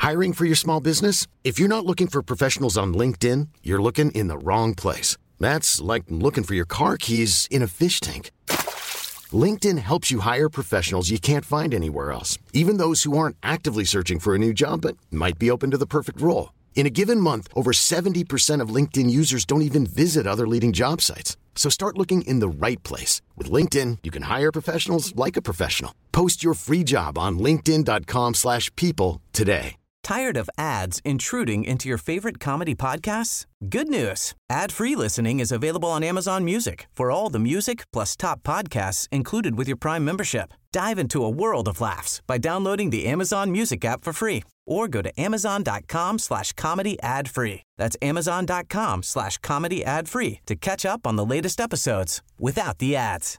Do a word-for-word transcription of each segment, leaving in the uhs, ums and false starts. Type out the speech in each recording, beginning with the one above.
Hiring for your small business? If you're not looking for professionals on LinkedIn, you're looking in the wrong place. That's like looking for your car keys in a fish tank. LinkedIn helps you hire professionals you can't find anywhere else, even those who aren't actively searching for a new job but might be open to the perfect role. In a given month, over seventy percent of LinkedIn users don't even visit other leading job sites. So start looking in the right place. With LinkedIn, you can hire professionals like a professional. Post your free job on linkedin dot com slash people today. Tired of ads intruding into your favorite comedy podcasts? Good news. Ad-free listening is available on Amazon Music for all the music plus top podcasts included with your Prime membership. Dive into a world of laughs by downloading the Amazon Music app for free or go to amazon dot com slash comedy ad free. That's amazon dot com slash comedy ad free to catch up on the latest episodes without the ads.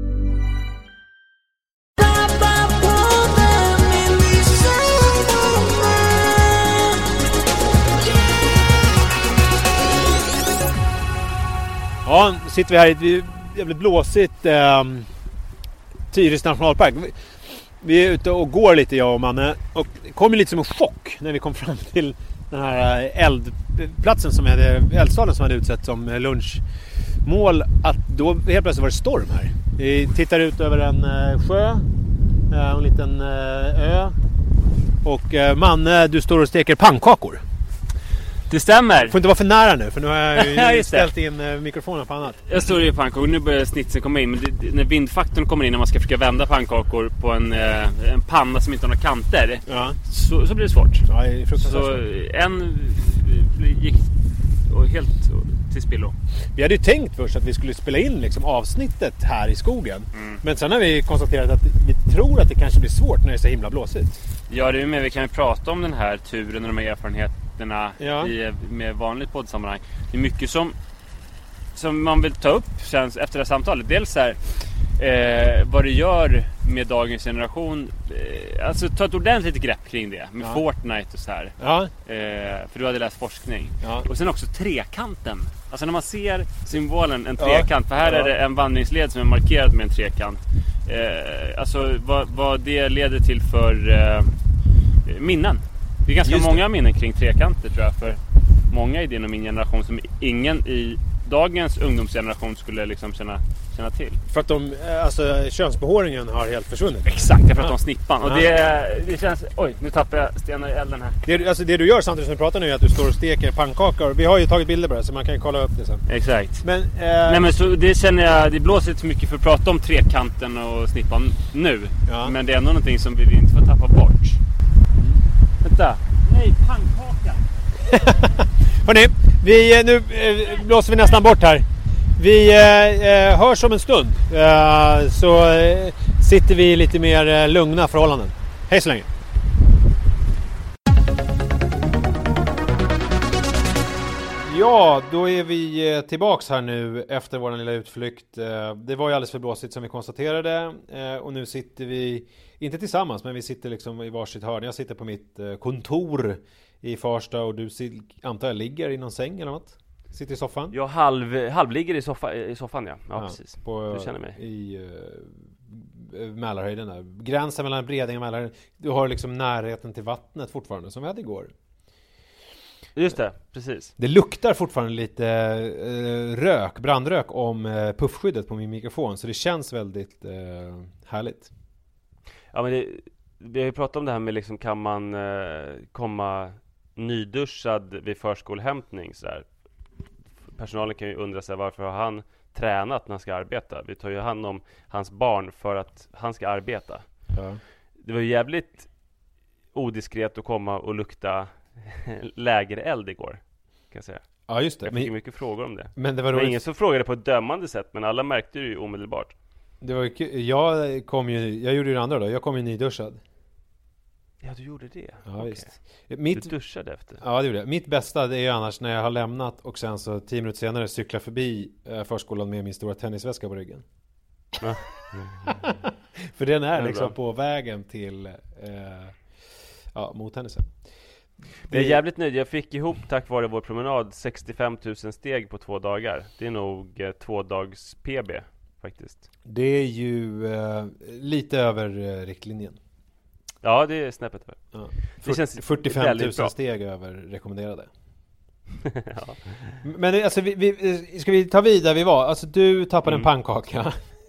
Ja, nu sitter vi här i ett jävligt blåsigt eh, Tyresö nationalpark. Vi är ute och går lite, jag och Manne, och det kom ju lite som en chock när vi kom fram till den här eldplatsen som hade, eldstaden som hade utsett som lunchmål, att då helt plötsligt var det storm här. Vi tittar ut över en sjö, en liten ö, och Manne, du står och steker pannkakor. Det stämmer. Får inte vara för nära nu, för nu har jag ju ställt in mikrofonen på annat. Jag står i pannkakor, nu börjar snitsen komma in. Men det, när vindfaktorn kommer in, när man ska försöka vända pannkakor på en, en panna som inte har några kanter, ja. så, så blir det svårt. Ja, det är fruktansvärt. Så en gick helt till spillo. Vi hade ju tänkt först att vi skulle spela in liksom avsnittet här i skogen. Mm. Men sen har vi konstaterat att vi tror att det kanske blir svårt när det är så himla blåsigt. Ja, det är med. Vi kan ju prata om den här turen och de här erfarenheterna ja. i, med vanligt poddsammanhang. Det är mycket som, som man vill ta upp sen, efter det här samtalet. Dels här, eh, vad det gör med dagens generation. Eh, alltså ta ett ordentligt grepp kring det. Med ja. Fortnite och så här. Ja. Eh, för du hade läst forskning. Ja. Och sen också trekanten. Alltså när man ser symbolen, en trekant. Ja. För här ja. är det en vandringsled som är markerad med en trekant. Eh, alltså vad, vad det leder till för eh, minnen. Det är ganska Just många det. minnen kring trekanter, tror jag, för många i din och min generation som ingen i dagens ungdomsgeneration skulle liksom känna, känna till. För att de, alltså könsbehåringen har helt försvunnit. Exakt, jag pratar ja. om snippan. Och ja. det, det känns, oj, nu tappar jag stenar i elden här. Det, alltså det du gör samtidigt som du pratar nu är att du står och steker pannkakor. Vi har ju tagit bilder på det, så man kan kolla upp det sen. Exakt. Men, eh... Nej, men så det känner jag, det blåser inte så mycket för att prata om trekanten och snippan nu. Ja. Men det är ändå någonting som vi inte får tappa bort. Vänta. Nej, pannkaka. Hörrni, vi, nu eh, blåser vi nästan bort här. Vi eh, hörs om en stund. Eh, så eh, sitter vi i lite mer eh, lugna förhållanden. Hej så länge. Ja, då är vi tillbaks här nu efter vår lilla utflykt. Det var ju alldeles för blåsigt som vi konstaterade. Och nu sitter vi, inte tillsammans, men vi sitter liksom i varsitt hörn. Jag sitter på mitt kontor i Farsta och du antar jag ligger i någon säng eller något? Sitter i soffan? Jag halv, halvligger i, soffa, i soffan, ja. Ja, ja precis. På, du känner mig. I uh, Mälarhöjden där. Gränsen mellan Bredäng och Mälarhöjden. Du har liksom närheten till vattnet fortfarande, som vi hade igår. Just det, precis. Det luktar fortfarande lite eh, rök, brandrök om eh, puffskyddet på min mikrofon. Så det känns väldigt eh, härligt. Ja, men det, vi har ju pratat om det här med liksom, kan man eh, komma nyduschad vid förskolehämtning så där. Personalen kan ju undra sig varför har han tränat när han ska arbeta. Vi tar ju hand om hans barn för att han ska arbeta. Ja. Det var ju jävligt odiskret att komma och lukta lägereld igår, kan jag säga. Ja, just det. Jag fick men, mycket frågor om det. Men det var men ingen som frågade på ett dömande sätt, men alla märkte det ju omedelbart. Det var ju, jag kom ju, jag gjorde ju det andra då. Jag kom ju nyduschad. Ja, du gjorde det. Ja, okay. visst. Mitt, du duschade efter. Ja, det gjorde jag. Mitt bästa det är ju annars när jag har lämnat och sen så tio minuter senare cyklar förbi eh, förskolan med min stora tennisväska på ryggen. Ja. För den är, är liksom bra. på vägen till eh, ja, mot tennisen. Det är jävligt nöjd. Jag fick ihop tack vare vår promenad sextiofem tusen steg på två dagar. Det är nog eh, två dags P B faktiskt. Det är ju eh, lite över eh, riktlinjen. Ja, det är snäppet över. Ja. Det känns fyrtiofem tusen steg över rekommenderade. Ja. Men alltså, vi, vi, ska vi ta vid där vi var? Alltså, du tappade mm. en pannkaka.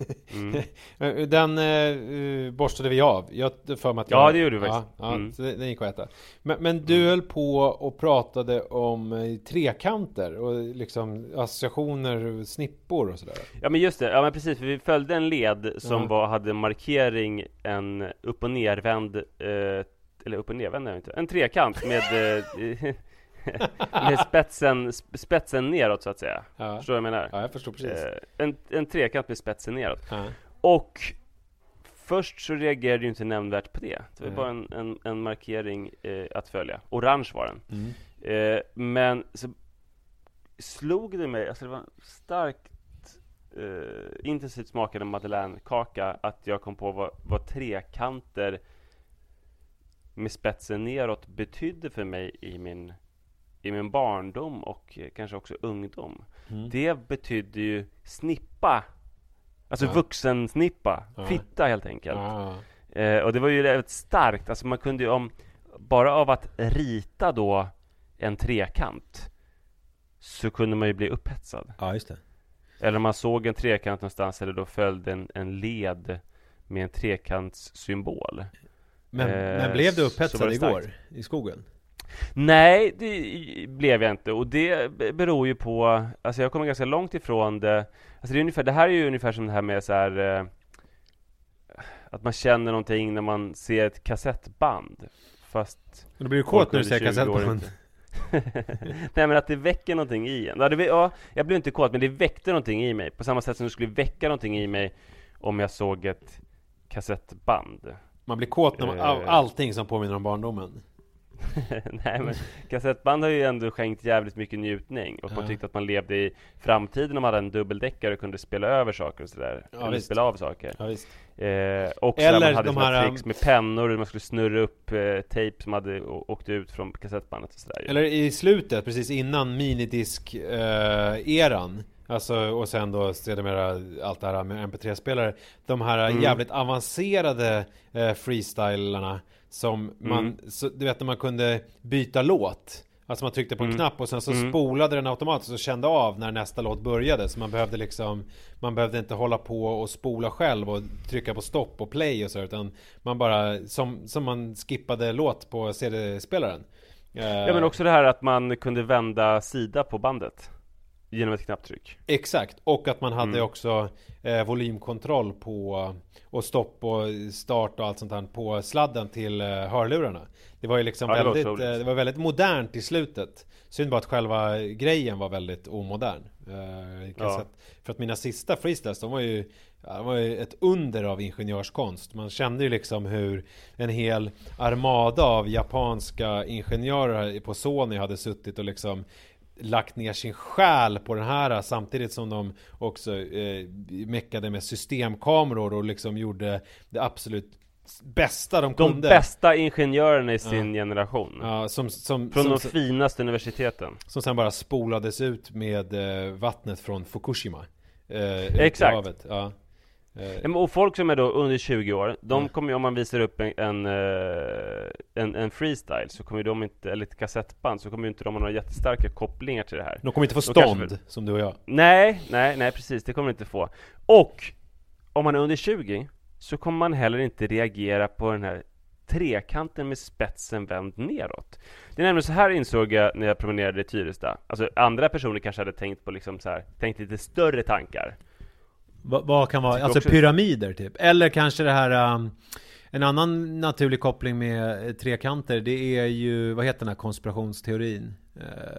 Mm. Den uh, borstade vi av. Jag för mig att ja, jag, det gjorde du faktiskt. Ja, ja, mm. den gick att äta. Men, men du mm. höll på och pratade om uh, trekanter och liksom associationer och snippor och sådär. Ja, men just det. Ja, men precis. För vi följde en led som uh-huh. var, hade markering en upp- och nervänd uh, eller upp- och nervänd, inte. En trekant med uh, med spetsen, spetsen neråt så att säga. Ja. Förstår du vad jag menar? Ja, jag förstår precis. Eh, en, en trekant med spetsen neråt. Ja. Och först så reagerade ju inte nämnvärt på det. Det var mm. bara en, en, en markering eh, att följa. Orange var den. Mm. Eh, men så slog det mig, alltså det var en starkt eh, intensivt smakande Madeleine-kaka att jag kom på vad, vad trekanter med spetsen neråt betydde för mig i min i min barndom och kanske också ungdom. Mm. Det betydde ju snippa. Alltså ja. vuxensnippa. Ja. Fitta helt enkelt. Ja. Eh, och det var ju väldigt starkt. Alltså man kunde ju om bara av att rita då en trekant så kunde man ju bli upphetsad. Ja, just det. Eller man såg en trekant någonstans eller då följde en, en led med en trekantssymbol. Men, eh, men blev du upphetsad igår i skogen? Nej, det blev jag inte. Och det beror ju på, alltså jag kommer ganska långt ifrån det. Alltså det är ungefär, det här är ju ungefär som det här med så här eh, att man känner någonting när man ser ett kassettband. Fast du blir ju kåt när du ser kassettband. Nej, men att det väcker någonting i en. Ja, det, ja, jag blev inte kåt, men det väckte någonting i mig. På samma sätt som det skulle väcka någonting i mig om jag såg ett kassettband. Man blir kåt när man, av allting som påminner om barndomen. Nej, men kassettband har ju ändå skänkt jävligt mycket njutning. Och ja. man tyckte att man levde i framtiden när man hade en dubbeldäckare och kunde spela över saker och sådär. Ja, eller spela av saker. Ja, visst. Eh, och eller när man hade de här tricks med pennor och man skulle snurra upp eh, tejp som hade å- åkt ut från kassettbandet och sådär. Eller i slutet, precis innan minidisk-eran. Eh, Alltså, och sen då sedermera allt det här med M P tre-spelare. De här mm. jävligt avancerade eh, freestylarna som man, mm. så, du vet när man kunde byta låt. Alltså man tryckte på en mm. knapp och sen så mm. spolade den automatiskt och kände av när nästa låt började. Så man behövde liksom, man behövde inte hålla på och spola själv och trycka på stopp och play och så, utan man bara, som, som man skippade låt på C D-spelaren. Ja, men också det här att man kunde vända sida på bandet genom ett knapptryck. Exakt, och att man hade mm. också eh, volymkontroll på och stopp och start och allt sånt här på sladden till eh, hörlurarna. Det var ju liksom ja, väldigt, det var, eh, det var väldigt modernt i slutet. Synd bara att själva grejen var väldigt omodern. Eh, ja. För att mina sista freestyles, de var ju, ja, de var ju ett under av ingenjörskonst. Man kände ju liksom hur en hel armada av japanska ingenjörer på Sony hade suttit och liksom lagt ner sin själ på den här, samtidigt som de också eh, meckade med systemkameror och liksom gjorde det absolut bästa de kunde. De bästa ingenjörerna i sin ja. generation. Ja, som, som, från som, de finaste universiteten. Som sen bara spolades ut med eh, vattnet från Fukushima. Eh, Exakt. Havet. Ja. Eh. Och folk som är då under tjugo år, de mm. kommer ju, om man visar upp en, en, en, en freestyle, så kommer de inte, eller ett kassettband, så kommer ju inte de ha några jättestarka kopplingar till det här. De kommer inte få stånd, kanske, som du och jag. Nej, nej, nej, precis, det kommer de inte få. Och om man är under tjugo så kommer man heller inte reagera på den här trekanten med spetsen vänd neråt. Det är nämligen så här, insåg jag när jag promenerade i Tyresta. Alltså andra personer kanske hade tänkt på liksom så här, tänkt lite större tankar. Vad, vad kan vara, alltså också pyramider typ. Eller kanske det här um, en annan naturlig koppling med trekanter, det är ju, vad heter den här konspirationsteorin? Uh,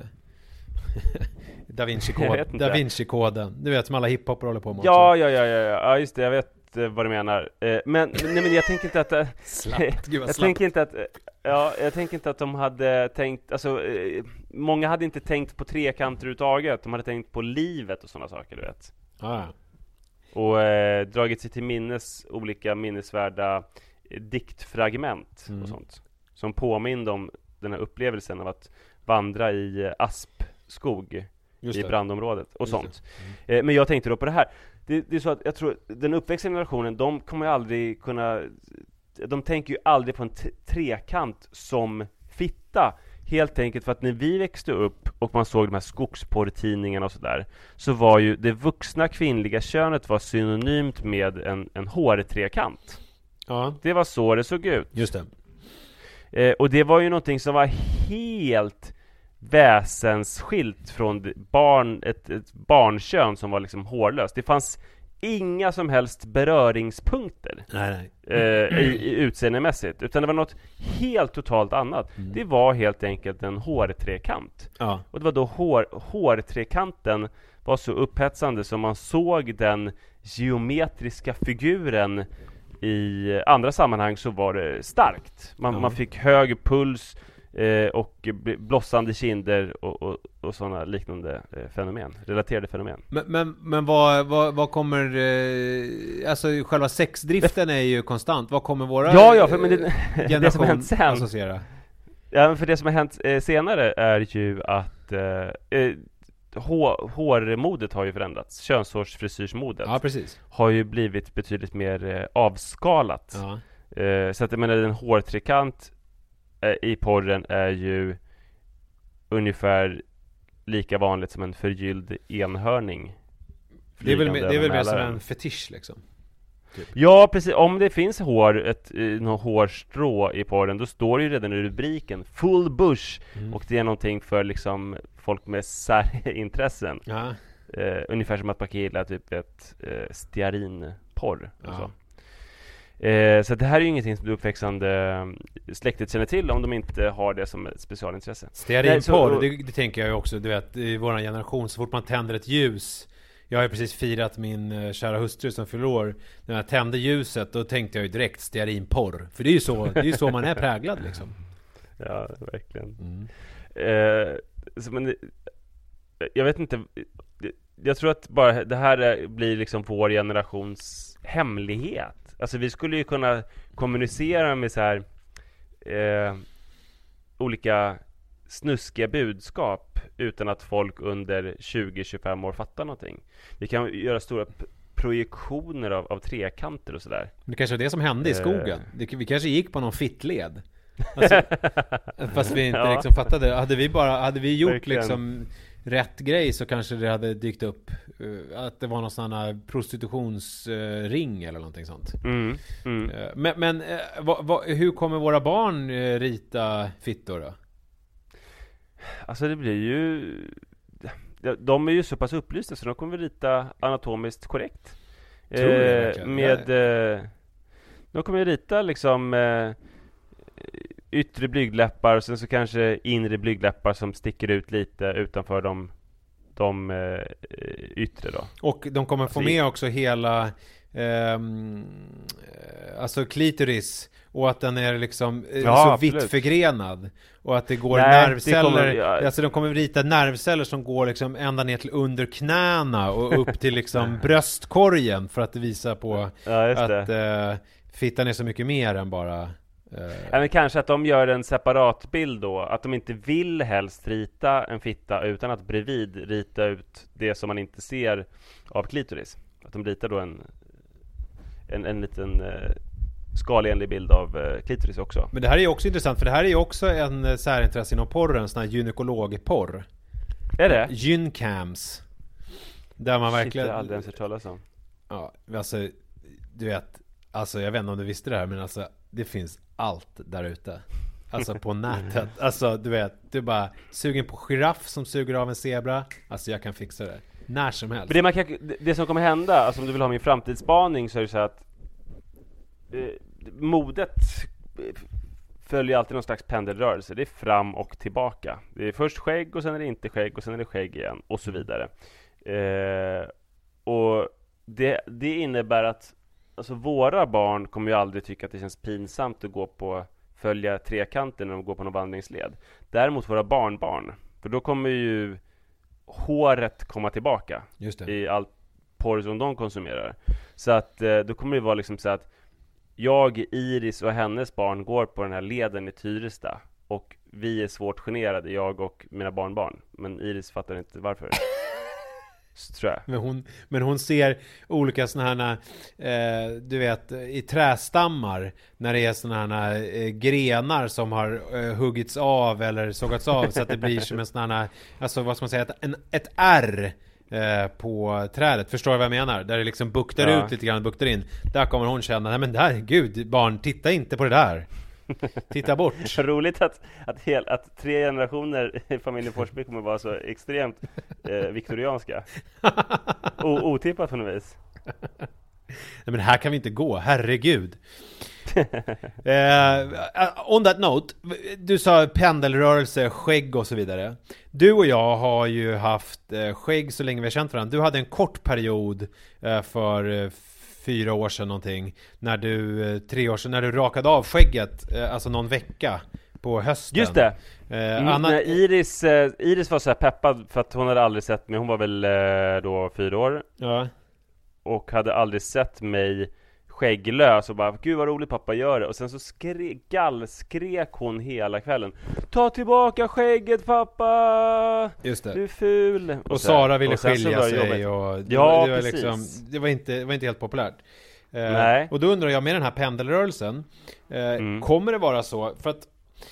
Da Vinci-koden. Da Vinci-koden. Du vet, som alla hiphopper håller på med. Ja, ja, ja, ja, ja, just det, jag vet vad du menar. Eh, men nej, men jag tänker inte att eh, slappt. Gud, vad jag slappt. tänker inte att eh, ja, jag tänker inte att de hade tänkt, alltså eh, många hade inte tänkt på trekanter överhuvudtaget. De hade tänkt på livet och sådana saker, du vet. Ah. Och eh, dragit sig till minnes olika minnesvärda eh, diktfragment mm. och sånt som påminner om den här upplevelsen av att vandra i eh, aspskog i brandområdet och Just sånt. Mm. Eh, men jag tänkte då på det här. Det, det är så att jag tror den uppväxande generationen, de kommer aldrig kunna de tänker ju aldrig på en t- trekant som fitta. Helt enkelt för att när vi växte upp och man såg de här skogsporrtidningarna och sådär, så var ju det vuxna kvinnliga könet var synonymt med en, en hårtrekant. Ja. Det var så det såg ut. Just det. Eh, och det var ju någonting som var helt väsensskilt från barn, ett, ett barnkön som var liksom hårlöst. Det fanns inga som helst beröringspunkter nej, nej. Eh, i, i utseendemässigt, utan det var något helt totalt annat. Mm. Det var helt enkelt en hårtrekant. Ja. Och det var då hår, hårtrekanten var så upphetsande som man såg den geometriska figuren. I andra sammanhang så var det starkt. Man, ja. man fick hög puls eh, och blossande kinder och, och, och sådana liknande eh, fenomen, relaterade fenomen. Men, men, men vad, vad, vad kommer eh, alltså själva sexdriften är ju konstant. Vad kommer våra ja, ja, för, men det, generation det som har hänt sen, associera? Ja, men för det som har hänt eh, senare är ju att eh, eh, Hår, hårmodet har ju förändrats. Könshårsfrisyrsmodet ja, precis. har ju blivit betydligt mer eh, avskalat. Ja. Eh, så att jag menar, en hårtrekant eh, i porren är ju ungefär lika vanligt som en förgylld enhörning. Det är väl, det är väl mer som en fetisch liksom. Typ. Ja, precis. Om det finns hår, ett något hårstrå i porren, då står det ju redan i rubriken full bush, mm. och det är någonting för liksom folk med särintressen. Ja. Eh, ungefär som att man kan gilla typ ett eh, stearinporr. Ja. Så. Eh, så det här är ju ingenting som det uppväxande släktet känner till om de inte har det som ett specialintresse. Stearinporr, det, det tänker jag ju också. Du vet, i vår generation, så fort man tänder ett ljus. Jag har ju precis firat min uh, kära hustru som fyller år. När jag tände ljuset, då tänkte jag ju direkt stearinporr. För det är ju så, det är ju så man är präglad liksom. Ja, verkligen. Mm. Eh, så, men, jag vet inte. Jag tror att bara det här är, blir liksom vår generations hemlighet. Alltså vi skulle ju kunna kommunicera med så här eh, olika snuskiga budskap utan att folk under tjugo till tjugofem år fattar någonting. Vi kan göra stora p- projektioner av, av trekanter och sådär. Det kanske är det som hände i skogen. Det, vi kanske gick på någon fittled. Alltså, fast vi inte ja. liksom fattade. Hade vi bara hade vi gjort verkligen. liksom rätt grej, så kanske det hade dykt upp uh, att det var någon sån här prostitutionsring uh, eller någonting sånt. Mm, mm. Uh, men men uh, va, va, hur kommer våra barn uh, rita fittor då? Alltså det blir ju, de är ju så pass upplysta så de kommer rita anatomiskt korrekt. Tror du det verkligen? Med eh, de kommer rita liksom eh, yttre blygdläppar och sen så kanske inre blygdläppar som sticker ut lite utanför de, de eh, yttre då. Och de kommer få alltså, med också hela eh, alltså klitoris, och att den är liksom eh, ja, så absolut. vitt förgrenad, och att det går Nej, nervceller det kommer, ja. Alltså de kommer rita nervceller som går liksom ända ner till under knäna och upp till liksom bröstkorgen, för att visa på ja, att eh, fittan är så mycket mer än bara eh... ja, men kanske att de gör en separat bild då, att de inte vill helst rita en fitta utan att bredvid rita ut det som man inte ser av klitoris. Att de ritar då en en, en liten eh, skalenlig bild av eh, klitoris också. Men det här är ju också intressant, för det här är ju också en eh, särintresse inom porren, sån här gynekologporr. Är det? Gyncams. Där man verkligen... Shit, jag aldrig ens hört talas om. Ja, alltså, du vet, alltså jag vet inte om du visste det här, men alltså, det finns allt där ute. Alltså på nätet. Alltså, du vet, du är bara sugen på giraff som suger av en zebra. Alltså jag kan fixa det. När som helst. Men det, man kan, det som kommer hända, alltså om du vill ha min framtidsspaning, så är det så att eh, modet följer alltid någon slags pendelrörelse. Det är fram och tillbaka. Det är först skägg och sen är det inte skägg och sen är det skägg igen och så vidare. Eh, och det, det innebär att alltså våra barn kommer ju aldrig tycka att det känns pinsamt att gå på följa trekanten när de går på någon vandringsled. Däremot våra barnbarn, för då kommer ju håret komma tillbaka. Just det. I allt porr som de konsumerar. Så att eh, då kommer det vara liksom så att jag, Iris och hennes barn går på den här leden i Tyresta, och vi är svårt generade, jag och mina barnbarn. Men Iris fattar inte varför. tror jag. Men hon, men hon ser olika såna här, eh, du vet, i trästammar när det är såna här eh, grenar som har eh, huggits av eller sågats av så att det blir som en sån här, alltså vad ska man säga, ett, en, ett R eh, på trädet. Förstår du vad jag menar? Där det liksom buktar ja. ut lite grann, buktar in. Där kommer hon känna, nej men där, gud barn, titta inte på det där. Titta bort. Roligt att, att, hel, att tre generationer i familjen Forsby kommer vara så extremt eh, viktorianska. O, otippat på något vis. Nej, men här kan vi inte gå, herregud. eh, on that note, du sa pendelrörelse, skägg och så vidare. Du och jag har ju haft eh, skägg så länge vi har känt varandra. Du hade en kort period eh, för eh, fyra år sedan någonting, när du, tre år sedan, när du rakade av skägget, alltså någon vecka på hösten. Just det. Eh, mm, Anna... Iris, eh, Iris var så här peppad för att hon hade aldrig sett mig. Hon var väl eh, då fyra år. Ja. Och hade aldrig sett mig skägglös och bara, gud vad roligt pappa gör det. Och sen så skrek, gallskrek hon hela kvällen. Ta tillbaka skägget pappa! Just det. Du är ful. Och, och sen, Sara ville och skilja sig och det, ja, det var precis. liksom, det var inte, det var inte helt populärt. Eh, Nej. Och då undrar jag med den här pendelrörelsen, eh, mm. kommer det vara så, för att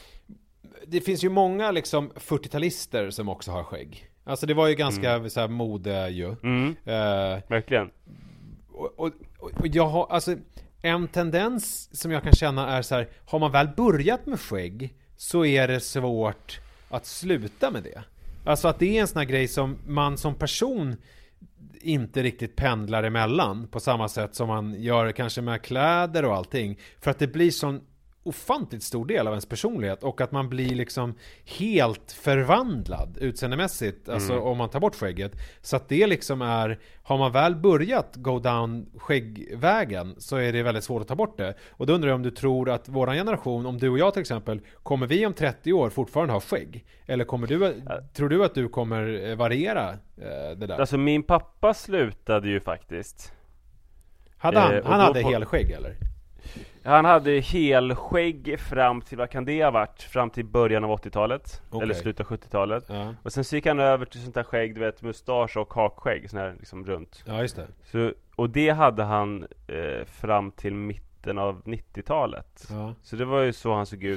det finns ju många liksom fyrtiotalister som också har skägg. Alltså det var ju ganska mm. så här mode ju. Mm. Eh, Verkligen. Och, och, och jag har, alltså en tendens som jag kan känna är så här, har man väl börjat med skägg så är det svårt att sluta med det. Alltså att det är en sån här grej som man som person inte riktigt pendlar emellan på samma sätt som man gör kanske med kläder och allting, för att det blir sån ofantligt stor del av ens personlighet och att man blir liksom helt förvandlad utseendemässigt, alltså mm. om man tar bort skägget, så att det liksom är, har man väl börjat go down skäggvägen så är det väldigt svårt att ta bort det. Och då undrar jag om du tror att våran generation, om du och jag till exempel, kommer vi om trettio år fortfarande ha skägg? Eller kommer du, ja. tror du att du kommer variera eh, det där? Alltså min pappa slutade ju faktiskt. Hade han, eh, han hade på... helskägg eller? Han hade helskägg fram till, vad kan det ha varit? Fram till början av åttiotalet. Okay. Eller slutet av sjuttiotalet. Ja. Och sen så gick han över till sånt där skägg, du vet, mustasch och hakskägg, sån här liksom runt. Ja, just det. Så, och det hade han eh, fram till mitten av nittiotalet. Ja. Så det var ju så han såg ut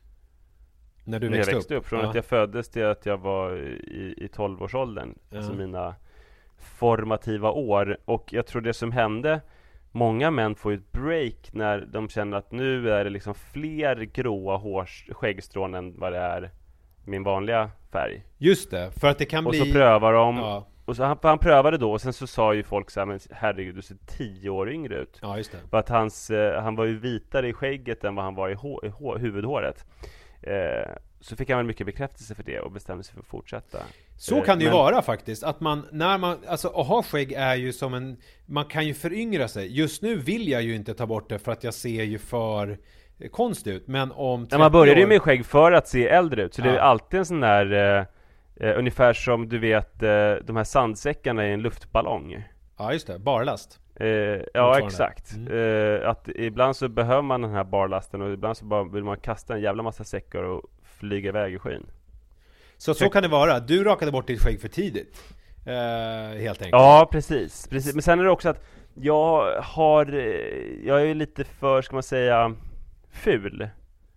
när du när växte, jag växte upp. upp. Från ja. att jag föddes till att jag var i, i tolv-årsåldern. Ja. Alltså mina formativa år. Och jag tror det som hände, många män får ju ett break när de känner att nu är det liksom fler gråa hårs, skäggstrån än vad det är min vanliga färg. Just det, för att det kan och bli... Och så prövar de, ja. och så han, han prövade då, och sen så sa ju folk så här, men herregud, du ser tio år yngre ut. Ja, just det. För att hans, eh, han var ju vitare i skägget än vad han var i, hår, i hår, huvudhåret. Eh, så fick han väl mycket bekräftelse för det och bestämde sig för att fortsätta. Så kan det ju men... vara faktiskt, att man, när man, alltså att ha skägg är ju som en, man kan ju föryngra sig. Just nu vill jag ju inte ta bort det för att jag ser ju för konstigt ut, men om ja, man började ju med skägg för att se äldre ut, så ja. Det är alltid en sån där eh, eh, ungefär som du vet eh, de här sandsäckarna i en luftballong. Ja, just det, barlast. Eh, ja, exakt. Mm. Eh, att ibland så behöver man den här barlasten och ibland så bara vill man kasta en jävla massa säckar och flyga iväg i skyn. Så så kan det vara. Du rakade bort ditt skägg för tidigt. Eh, helt enkelt. Ja, precis, precis. Men sen är det också att jag har jag är lite för, ska man säga, ful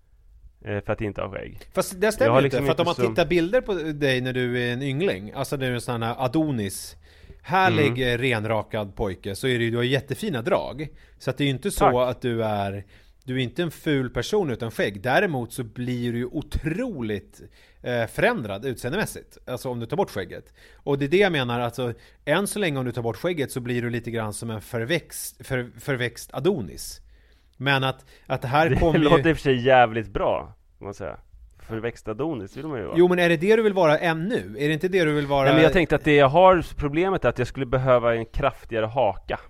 eh, för att inte ha skägg. Fast det stämmer liksom inte, för att om man så... tittar bilder på dig när du är en yngling, alltså när du är en sån här Adonis, härlig, mm. renrakad pojke, så är det ju, du har jättefina drag. Så att det är ju inte så Tack. Att du är du är inte en ful person utan skägg. Däremot så blir du ju otroligt eh, förändrad utseendemässigt. Alltså om du tar bort skägget. Och det är det jag menar, alltså än så länge om du tar bort skägget så blir du lite grann som en förväxt, för, förväxt Adonis. Men att, att det här kommer ju... Det låter i och för sig jävligt bra, måste man säga. Förväxt Adonis vill man ju vara. Jo, men är det det du vill vara ännu? Är det inte det du vill vara? Nej, men jag tänkte att det jag har problemet är att jag skulle behöva en kraftigare haka.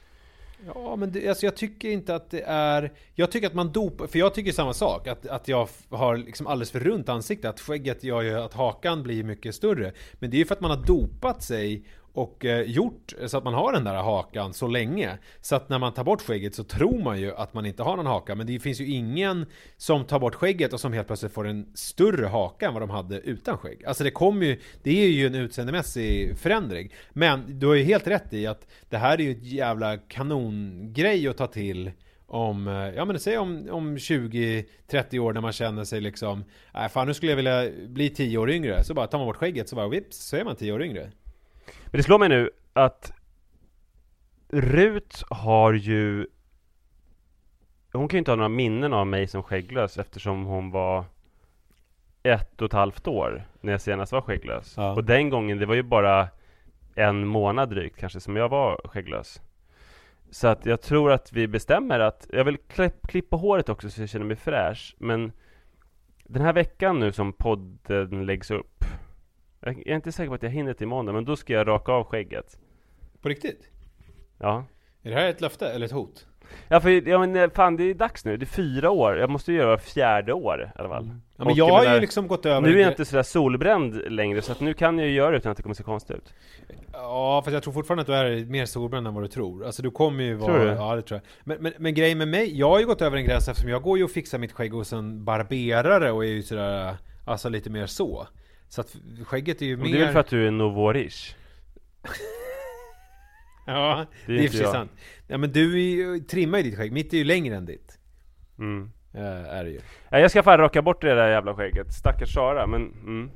Ja, men det, alltså jag tycker inte att det är... Jag tycker att man dopar... För jag tycker samma sak. Att, att jag har liksom alldeles för runt ansikte. Att skägget gör ju att hakan blir mycket större. Men det är ju för att man har dopat sig och eh, gjort så att man har den där hakan så länge. Så att när man tar bort skägget så tror man ju att man inte har någon haka. Men det finns ju ingen som tar bort skägget och som helt plötsligt får en större haka än vad de hade utan skägg. Alltså det kommer ju, det är ju en utseendemässig förändring. Men du har ju helt rätt i att det här är ju ett jävla kanongrej att ta till om, ja men säg om, om tjugo trettio år när man känner sig liksom, nej fan nu skulle jag vilja bli tio år yngre. Så bara tar man bort skägget så bara vips så är man tio år yngre. Men det slår mig nu att Rut har ju, hon kan ju inte ha några minnen av mig som skägglös eftersom hon var ett och ett halvt år när jag senast var skägglös. Ja. Och den gången, det var ju bara en månad drygt kanske som jag var skägglös. Så att jag tror att vi bestämmer att jag vill klipp, klippa håret också så jag känner mig fräsch. Men den här veckan nu som podden läggs upp, jag är inte säker på att jag hinner till måndag, men då ska jag raka av skägget. På riktigt? Ja. Är det här ett löfte eller ett hot? Ja, för ja, men fan det är dags nu. Det är fyra år. Jag måste göra fjärde år i alla fall. Mm. Ja, men jag, jag har menar, ju liksom gått över. Nu är jag inte sådär solbränd längre så att nu kan jag ju göra utan att det kommer se konstigt ut. Ja, för jag tror fortfarande att du är mer solbränd än vad du tror. Alltså du kommer ju vara... Tror du? Ja, det tror jag. Men, men, men grejen med mig, jag har ju gått över en gräns eftersom jag går ju och fixar mitt skägg hos en barberare och är ju sådär, alltså lite mer så. Så att skägget är ju och mer... det är väl för att du är novorish. Ja, det är, det är för sant. Ja, men du är ju, trimmar ju ditt skägg. Mitt är ju längre än ditt. Mm. Äh, är det ju. Ja, jag ska fan raka bort det där jävla skägget. Stackars Sara, men... Mm.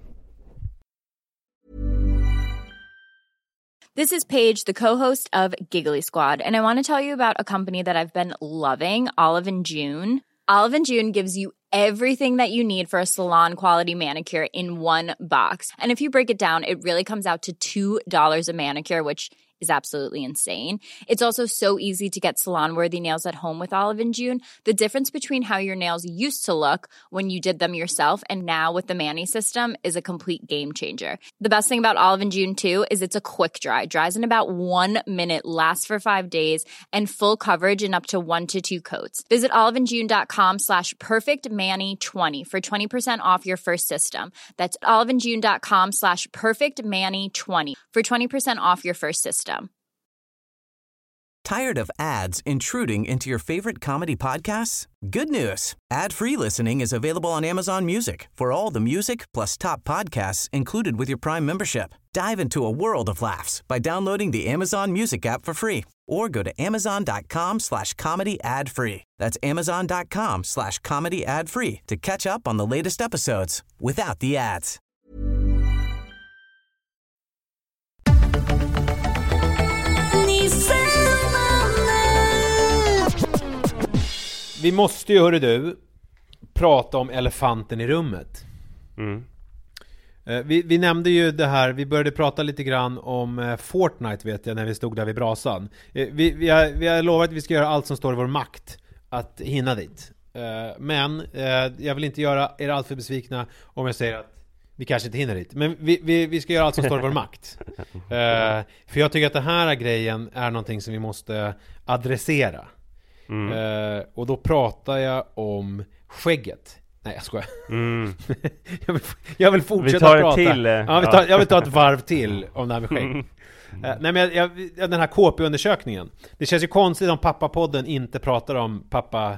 This is Paige, the co-host of Giggly Squad, and I want to tell you about a company that I've been loving, Olive and June. Olive and June gives you everything that you need for a salon-quality manicure in one box. And if you break it down, it really comes out to two dollars a manicure, which is absolutely insane. It's also so easy to get salon-worthy nails at home with Olive and June. The difference between how your nails used to look when you did them yourself and now with the Mani system is a complete game changer. The best thing about Olive and June, too, is it's a quick dry. Dries in about one minute, lasts for five days, and full coverage in up to one to two coats. Visit oliveandjune.com slash perfectmani20 for twenty percent off your first system. That's oliveandjune.com slash perfectmani20 for twenty percent off your first system. Tired of ads intruding into your favorite comedy podcasts? Good news. Ad-free listening is available on Amazon Music for all the music plus top podcasts included with your Prime membership. Dive into a world of laughs by downloading the Amazon Music app for free or go to amazon.com slash comedy ad free. That's amazon.com slash comedy ad free to catch up on the latest episodes without the ads. Vi måste ju, hörru du, prata om elefanten i rummet. Mm. Vi, vi nämnde ju det här, vi började prata lite grann om Fortnite vet jag när vi stod där vid brasan. Vi, vi, har, vi har lovat att vi ska göra allt som står i vår makt att hinna dit. Men jag vill inte göra er allt för besvikna om jag säger att vi kanske inte hinner dit. Men vi, vi, vi ska göra allt som står i vår makt. För jag tycker att den här grejen är någonting som vi måste adressera. Mm. Uh, och då pratar jag om skägget. Nej, jag skojar. Mm. jag, vill, jag vill fortsätta vi tar prata. Till, ja, vi tar, jag vill ta ett varv till om det här med skägg. Mm. Uh, nej, men jag, jag, den här K P-undersökningen. Det känns ju konstigt om pappapodden inte pratar om pappa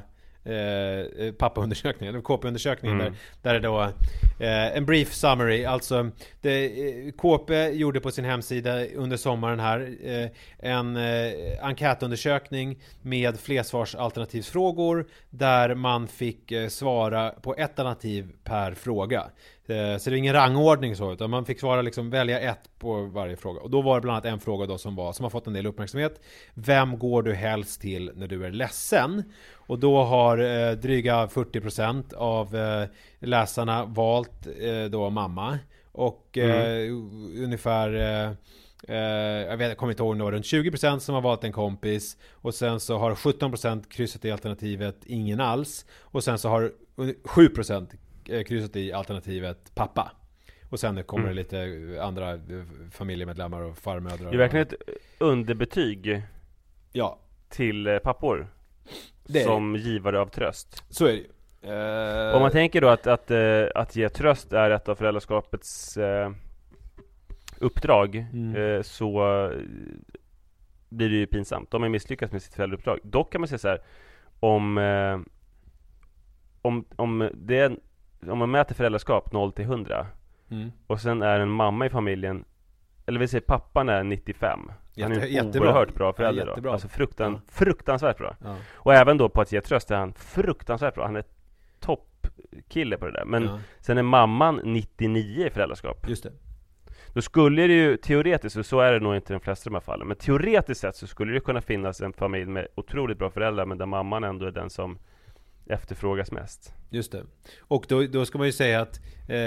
eh, pappaundersökningen, eller K P-undersökningen mm. där, där är då eh, en brief summary, alltså det, eh, K P gjorde på sin hemsida under sommaren här eh, en eh, enkätundersökning med flersvarsalternativsfrågor där man fick eh, svara på ett alternativ per fråga. Eh, så det är ingen rangordning så, utan man fick svara liksom, välja ett på varje fråga. Och då var det bland annat en fråga då som var, som har fått en del uppmärksamhet. Vem går du helst till när du är ledsen? Och då har eh, dryga fyrtio procent av eh, läsarna valt eh, då mamma. Och eh, mm. ungefär eh, eh, jag vet, jag kommer inte ihåg, det var runt tjugo procent som har valt en kompis. Och sen så har sjutton procent kryssat i alternativet ingen alls. Och sen så har sju procent kryssat i alternativet pappa. Och sen kommer mm. det lite andra familjemedlemmar och farmödrar. Det är verkligen ett underbetyg ja. till pappor det som givare av tröst. Så är det ju. Uh... Om man tänker då att, att, att ge tröst är ett av föräldraskapets uh, uppdrag Mm. eh, så blir det ju pinsamt. De har misslyckats med sitt föräldrauppdrag. Dock kan man säga så här, om eh, om, om, det är, om man mäter föräldraskap noll till hundra Mm. och sen är en mamma i familjen, eller vi säger pappan är nittiofem. Han är Jätte- en jättebra. oerhört bra förälder Ja, då. jättebra. Alltså fruktan, Ja. fruktansvärt bra. Ja. Och även då på att ge tröst är han fruktansvärt bra. Han är toppkille på det där. Men Ja. sen är mamman nittionio i föräldraskap. Just det. Då skulle det ju teoretiskt, och så är det nog inte i de flesta av de här fallen, men teoretiskt sett så skulle det kunna finnas en familj med otroligt bra föräldrar, men där mamman ändå är den som efterfrågas mest. Just det. Och då, då ska man ju säga att eh,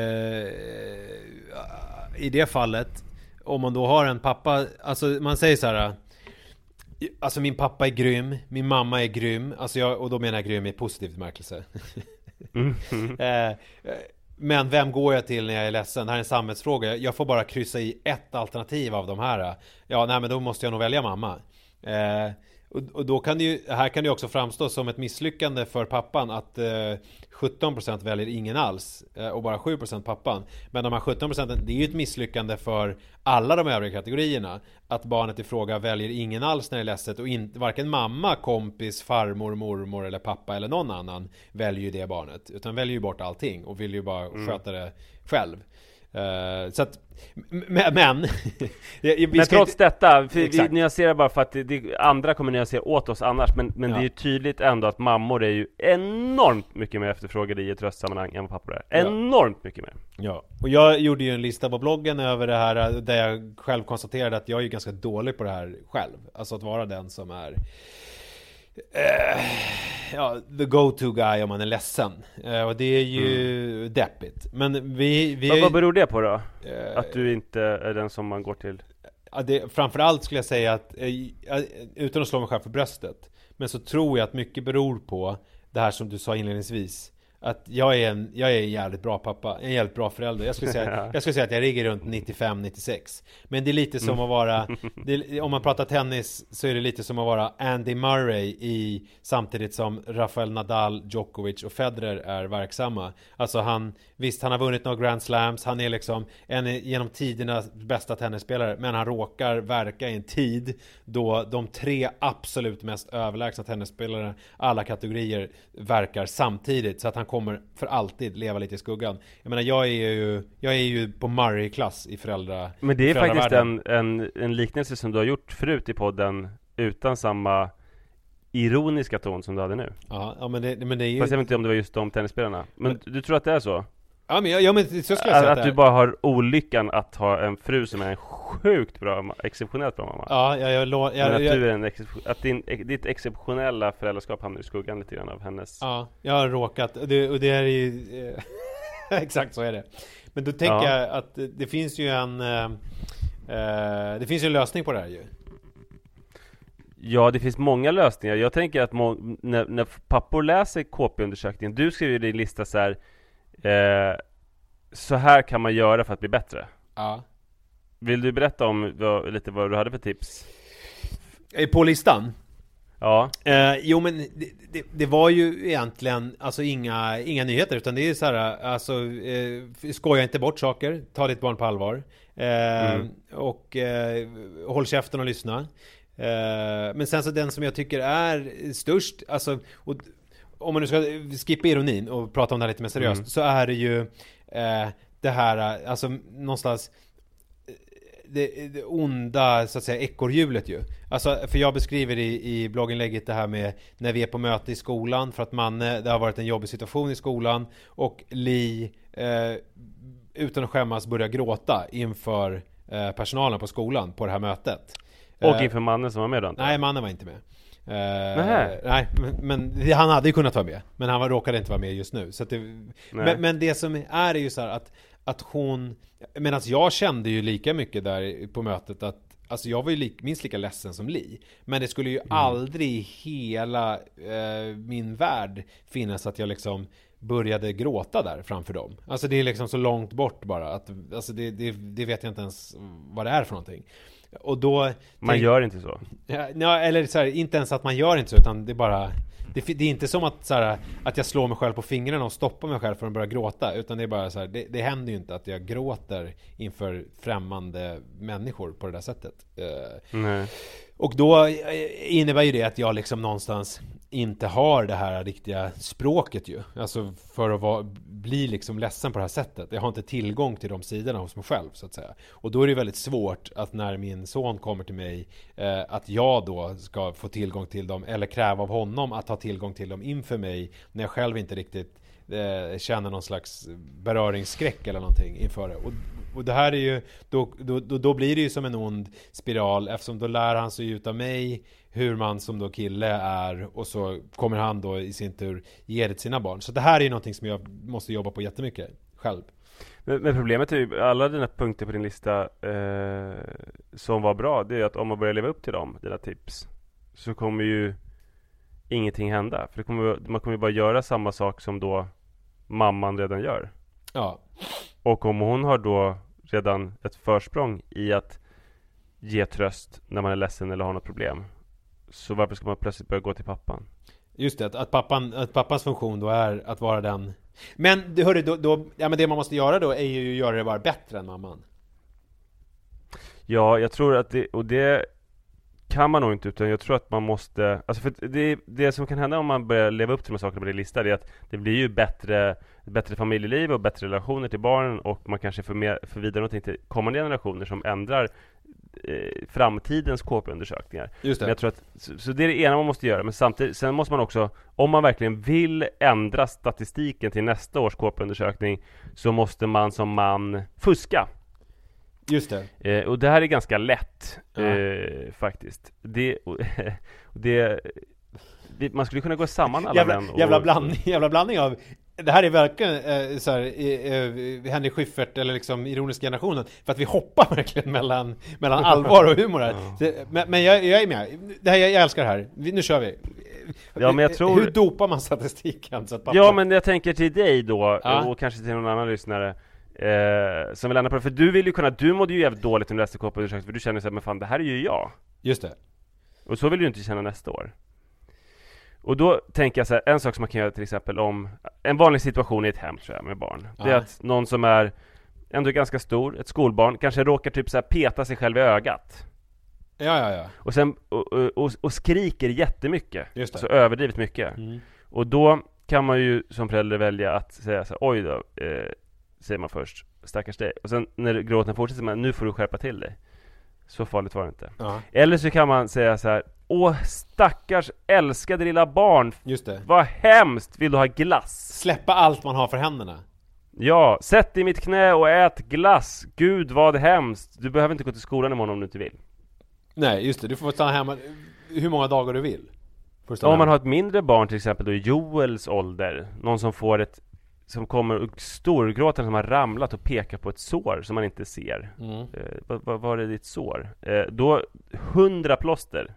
i det fallet, om man då har en pappa, alltså man säger så här, alltså min pappa är grym, min mamma är grym, alltså jag, och då menar jag grym i positiv bemärkelse. Mm. eh, men vem går jag till när jag är ledsen? Det här är en samhällsfråga. Jag får bara kryssa i ett alternativ av de här. Ja, nej, men då måste jag nog välja mamma. Eh, och, och då kan det ju, här kan det också framstå som ett misslyckande för pappan att eh, sjutton procent väljer ingen alls eh, och bara sju procent pappan. Men de här sjutton procenten, det är ju ett misslyckande för alla de övriga kategorierna. Att barnet i fråga väljer ingen alls när det är ledset, och inte, varken mamma, kompis, farmor, mormor eller pappa eller någon annan väljer ju det barnet, utan väljer ju bort allting och vill ju bara mm. sköta det själv. Uh, så att, men, men, vi men trots inte, detta, för vi nyanserar bara för att det, det, andra kommer nyansera åt oss annars, men, men ja. Det är ju tydligt ändå att mammor är ju enormt mycket mer efterfrågade i ett röstsammanhang än vad pappor är. Ja. Enormt mycket mer. Ja, och jag gjorde ju en lista på bloggen över det här, där jag själv konstaterade att jag är ganska dålig på det här själv. Alltså att vara den som är Uh, ja, the go-to guy om man är ledsen. Uh, och det är ju mm. deppigt. Men vi, vi vad, vad beror det på då? Uh, att du inte är den som man går till? Uh, det, framförallt skulle jag säga att uh, utan att slå mig själv för bröstet, men så tror jag att mycket beror på det här som du sa inledningsvis, att jag är en jag är en jävligt bra pappa, en jävligt bra förälder. Jag skulle säga ja. jag skulle säga att jag ligger runt nittiofem nittiosex. Men det är lite som mm. att vara det, om man pratar tennis så är det lite som att vara Andy Murray i samtidigt som Rafael Nadal, Djokovic och Federer är verksamma. Alltså han visst han har vunnit några Grand Slams, han är liksom en genom tiderna bästa tennisspelare, men han råkar verka i en tid då de tre absolut mest överlägsna tennisspelare alla kategorier verkar samtidigt, så att han kommer för alltid leva lite i skuggan. Jag menar, jag är ju, jag är ju på Murray-klass i föräldrar. Men det är faktiskt en, en, en liknelse som du har gjort förut i podden utan samma ironiska ton som du hade nu. Ja, ja men, det, men det är ju... Fast jag vet inte om det var just de tennisspelarna. Men, men du tror att det är så? Ja, men, ja, men så skulle jag säga att, att, att du bara har olyckan att ha en fru som är en sjukt bra, exceptionellt bra mamma. Ja, jag, jag, jag, jag, men att, jag, du är en att din, ditt exceptionella föräldraskap hamnar i skuggan lite grann av hennes. Ja, jag har råkat. Det, och det är ju exakt så är det. Men då tänker ja. jag att det finns ju en eh, det finns ju en lösning på det här ju. Ja, det finns många lösningar. Jag tänker att må- när, när pappor läser K P-undersökningen, du skriver i din lista så här, eh, så här kan man göra för att bli bättre. Ja. Vill du berätta om vad, lite vad du hade för tips? På listan? Ja. Eh, jo, men det, det, det var ju egentligen alltså inga, inga nyheter, utan det är så här, alltså eh, skoja inte bort saker, ta ditt barn på allvar. Eh, mm. Och eh, håll käften och lyssna. Eh, men sen så den som jag tycker är störst, alltså, och, om man nu ska skippa ironin och prata om det här lite mer seriöst, mm. så är det ju eh, det här, alltså någonstans det, det onda, så att säga, ekorrhjulet ju. Alltså, för jag beskriver i, i blogginlägget det här med när vi är på möte i skolan för att man, det har varit en jobbig situation i skolan och Li eh, utan att skämmas börjar gråta inför eh, personalen på skolan på det här mötet. Och inför mannen som var med då? Nej, mannen var inte med. Uh, nej, men, men han hade ju kunnat vara med, men han var, råkade inte vara med just nu. Så att det, men, men det som är är ju så här att, att hon, men alltså jag kände ju lika mycket där på mötet att alltså jag var ju li, minst lika ledsen som Li, men det skulle ju mm. aldrig i hela uh, min värld finnas att jag liksom började gråta där framför dem. Alltså det är liksom så långt bort bara att, alltså det, det, det vet jag inte ens vad det är för någonting. Och då man tänk, gör inte så. Ja, eller så här, inte ens att man gör inte så, utan det bara det, det är inte som att, så här, att jag slår mig själv på fingrarna och stoppar mig själv för att börja gråta, utan det är bara så här, det, det händer ju inte att jag gråter inför främmande människor på det där sättet. Nej. Och då innebär ju det att jag liksom någonstans inte har det här riktiga språket ju. Alltså för att vara, bli liksom ledsen på det här sättet. Jag har inte tillgång till de sidorna hos mig själv så att säga. Och då är det väldigt svårt att när min son kommer till mig eh, att jag då ska få tillgång till dem eller kräva av honom att ha tillgång till dem inför mig när jag själv inte riktigt eh, känner någon slags beröringsskräck eller någonting inför det. Och Och det här är ju, då, då, då blir det ju som en ond spiral, eftersom då lär han sig ut av mig hur man som då kille är, och så kommer han då i sin tur ge det till sina barn. Så det här är ju någonting som jag måste jobba på jättemycket själv. Men, men problemet är ju, alla dina punkter på din lista eh, som var bra, det är att om man börjar leva upp till dem, dina tips, så kommer ju ingenting hända. För det kommer, man kommer ju bara göra samma sak som då mamman redan gör. Ja. Och om hon har då redan ett försprång i att ge tröst när man är ledsen eller har något problem, så varför ska man plötsligt börja gå till pappan? Just det, att, att, pappan, att pappans funktion då är att vara den. Men du hörde, då, då, ja, men det man måste göra då är ju att göra det bara bättre än mamman. Ja, jag tror att det, och det kan man nog inte, utan jag tror att man måste, alltså för det, det som kan hända om man börjar leva upp till de här sakerna på din lista, är att det blir ju bättre, bättre familjeliv och bättre relationer till barnen, och man kanske får, med, får vidare någonting till kommande generationer som ändrar eh, framtidens K P-undersökningar. Just det. Men jag tror att, så, så det är det ena man måste göra, men samtidigt, sen måste man också, om man verkligen vill ändra statistiken till nästa års K P-undersökning, så måste man som man fuska. Just det. Eh, och det här är ganska lätt Ja. eh, faktiskt. Det, och, det, det, man skulle kunna gå samman alla jävla, män och, jävla, blandning, jävla blandning av. Det här är verkligen eh, så här, eh, Henrik Schyffert eller liksom ironiska generationen, för att vi hoppar verkligen mellan, mellan allvar och humor här. Ja. Så, men men jag, jag är med. Det här, jag, jag älskar det här. Vi, nu kör vi. Ja, men jag tror... Hur dopar man statistiken? Så att pappa... Ja, men jag tänker till dig då, Ja. och kanske till någon annan lyssnare eh, som vill ändra på det. För du vill ju kunna, du mådde ju jävligt dåligt under nästa K P-undersökning, för du känner sig, men fan, det här är ju jag. Just det. Och så vill du inte känna nästa år. Och då tänker jag så här, en sak som man kan göra till exempel om en vanlig situation i ett hem, tror jag, med barn. Det är Ja. att någon som är ändå ganska stor, ett skolbarn, kanske råkar typ så här peta sig själv i ögat. Ja, ja, ja. Och sen och, och, och skriker jättemycket. Just det. Alltså överdrivet mycket. Mm. Och då kan man ju som förälder välja att säga så här, oj då, eh, säger man först, stackars dig. Och sen när gråten fortsätter, man, nu får du skärpa till dig. Så farligt var det inte. Ja. Eller så kan man säga så här, åh stackars älskade lilla barn, Just det. vad hemskt, vill du ha glass? Släppa allt man har för händerna. Ja, sätt dig i mitt knä och ät glass. Gud vad hemskt. Du behöver inte gå till skolan imorgon om du inte vill. Nej, just det. Du får stanna hemma hur många dagar du vill. Får du stanna Om man hemma. har ett mindre barn, till exempel då i Joels ålder, någon som får ett, som kommer och storgråter, som har ramlat och pekar på ett sår som man inte ser. Mm. Eh, vad, vad var det ditt sår? Eh, då hundra plåster.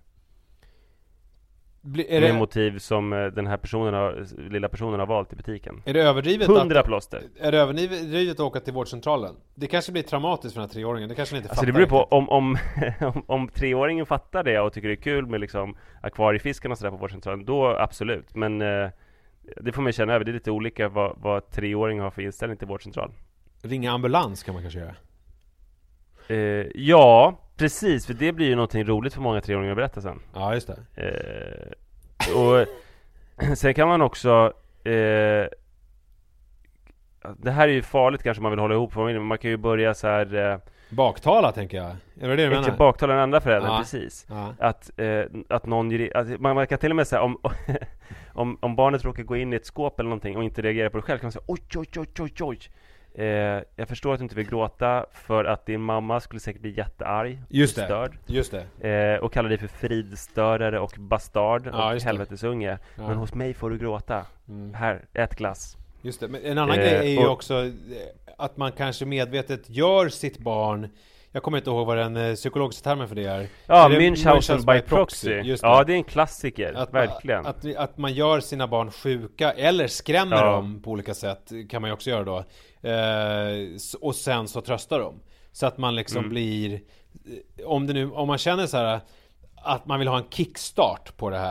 Bli, är, Med det, motiv som eh, den här personen har, lilla personen har valt i butiken. är det överdrivet Hundra att, plåster. är det överdrivet att åka till vårdcentralen? Det kanske blir traumatiskt för den här treåringen. Det kanske inte Alltså det fattar beror på riktigt. om, om, om, om treåringen fattar det och tycker det är kul med liksom akvariefiskarna och sådär på vårdcentralen, då absolut. Men eh, det får man känna över. Det är lite olika vad, vad treåringar har för inställning till vårdcentral. Ringa ambulans kan man kanske göra. Eh, ja, precis. För det blir ju någonting roligt för många treåringar att berätta sen. Ja, just det. Eh, och sen kan man också eh, det här är ju farligt kanske, man vill hålla ihop familjen, men man kan ju börja så här eh, Baktala, tänker jag. Är det det du menar? inte baktala den andra föräldern, Ja. precis. Ja. Att, eh, att någon ger, att man, man kan till och med säga om, om, om barnet råkar gå in i ett skåp eller någonting och inte reagerar på det själv, kan man säga oj, oj, oj, oj, oj. Eh, jag förstår att du inte vill gråta, för att din mamma skulle säkert bli jättearg, Just det. störd, Just det. eh, och kalla dig för fridstörare och bastard Ja, och just det. helvetesunge. Ja. Men hos mig får du gråta. Mm. Här, ät glass. Just det. Men en annan Eh, grej är ju och- också eh, att man kanske medvetet gör sitt barn. Jag kommer inte ihåg vad den eh, psykologiska termen för det är. Ja, Är det Münchhausen by proxy. Just det. Ja, det är en klassiker, Att, verkligen. Att, att man gör sina barn sjuka eller skrämmer Ja. dem på olika sätt, kan man ju också göra då. Eh, s- och sen så tröstar dem. Så att man liksom Mm. blir, eh, om det nu, om man känner så här att man vill ha en kickstart på det här,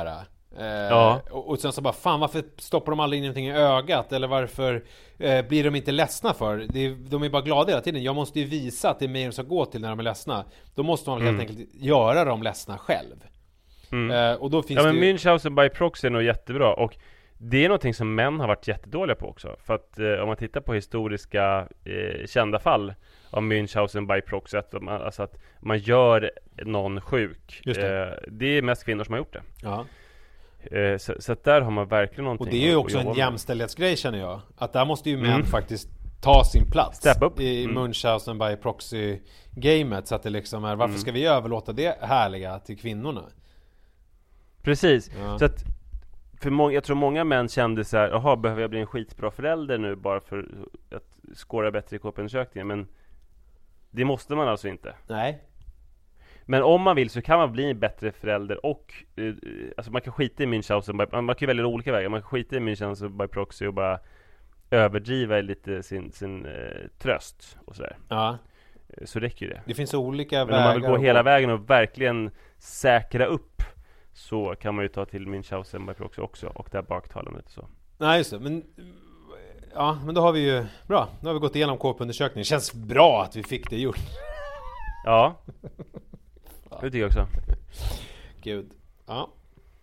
Eh, ja. och, och sen så bara, fan varför stoppar de aldrig in någonting i ögat? Eller varför eh, blir de inte ledsna för? Det är, de är bara glada hela tiden. Jag måste ju visa att det är mig de ska gå till när de är ledsna. Då måste man mm. helt enkelt göra dem ledsna själv. Mm. Eh, och då finns ja, det men ju... Münchhausen by proxy är nog jättebra. Och det är någonting som män har varit jättedåliga på också. För att eh, om man tittar på historiska eh, kända fall av Münchhausen by proxy, att man, alltså att man gör någon sjuk. Just det. Eh, det är mest kvinnor som har gjort det. Ja. Eh, så, så att där har man verkligen någonting. Och det är ju också en jämställdhetsgrej, känner jag. Att där måste ju män mm. faktiskt ta sin plats. Step up. I mm. Münchhausen by proxy-gamet. Så att det liksom är, varför mm. ska vi överlåta det härliga till kvinnorna? Precis. Ja. Så att för må- jag tror många män kände så här: jaha, behöver jag bli en skitbra förälder nu bara för att skåra bättre i K P-undersökningen? Men det måste man alltså inte. Nej. Men om man vill så kan man bli en bättre förälder och uh, alltså man kan skita i Münchhausen by, man kan ju välja olika vägar. Man kan skita i Münchhausen by proxy och bara överdriva lite sin, sin uh, tröst och sådär. Ja. Så räcker ju det. Det finns olika Men vägar. om man vill gå hela vägen och verkligen säkra upp, så kan man ju ta till Münchhausen by proxy också, och där baktalen lite så. Nej, just det. Men ja, men då har vi ju bra. Nu har vi gått igenom K P-undersökningen. Känns bra att vi fick det gjort. Ja. Det tycker jag också. Gud. Ja.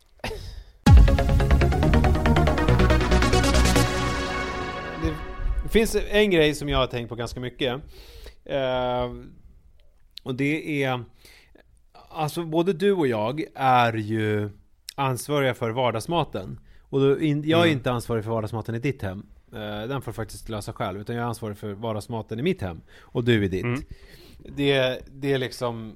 Det finns en grej som jag har tänkt på ganska mycket. Eh, och det är, alltså både du och jag är ju ansvariga för vardagsmaten. Och då in, jag är mm. inte ansvarig för vardagsmaten i ditt hem. Eh, den får faktiskt lösa själv. Utan jag är ansvarig för vardagsmaten i mitt hem. Och du i ditt. Mm. Det, det är liksom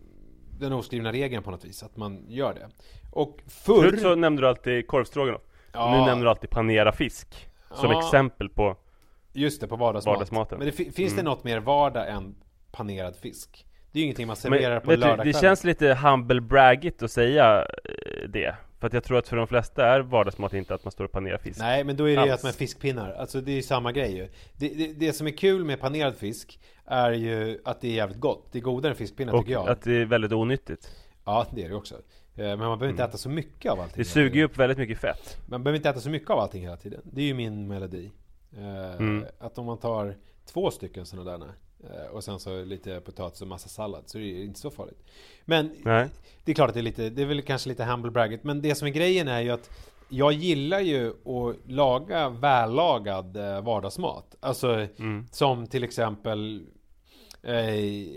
den oskrivna regeln på något vis, att man gör det. Och förr... Förut så nämnde du alltid korvstroganoff. Ja. Nu nämner du alltid panera fisk som ja. exempel på just det, på vardagsmat. vardagsmaten. Men det f- finns mm. det något mer vardag än panerad fisk? Det är ju ingenting man serverar Men, på lördag. Det känns lite humble braggigt att säga det. För att jag tror att för de flesta är vardagsmat inte att man står och panerar fisk. Nej, men då är det Alls. ju att man fiskpinnar. Alltså det är ju samma grej ju. Det, det, det som är kul med panerad fisk är ju att det är jävligt gott. Det är godare än fiskpinnar, och tycker jag. Och att det är väldigt onyttigt. Ja, det är det också. Men man behöver inte mm. äta så mycket av allting. Det suger ju upp väldigt mycket fett. Man behöver inte äta så mycket av allting hela tiden. Det är ju min melodi. Mm. Att om man tar två stycken sådana där och sen så lite potatis och massa sallad, så är det inte så farligt. Men Nej. det är klart att det är lite, det är väl kanske lite humble braggigt, men det som är grejen är ju att jag gillar ju att laga vällagad vardagsmat. Alltså mm. som till exempel eh,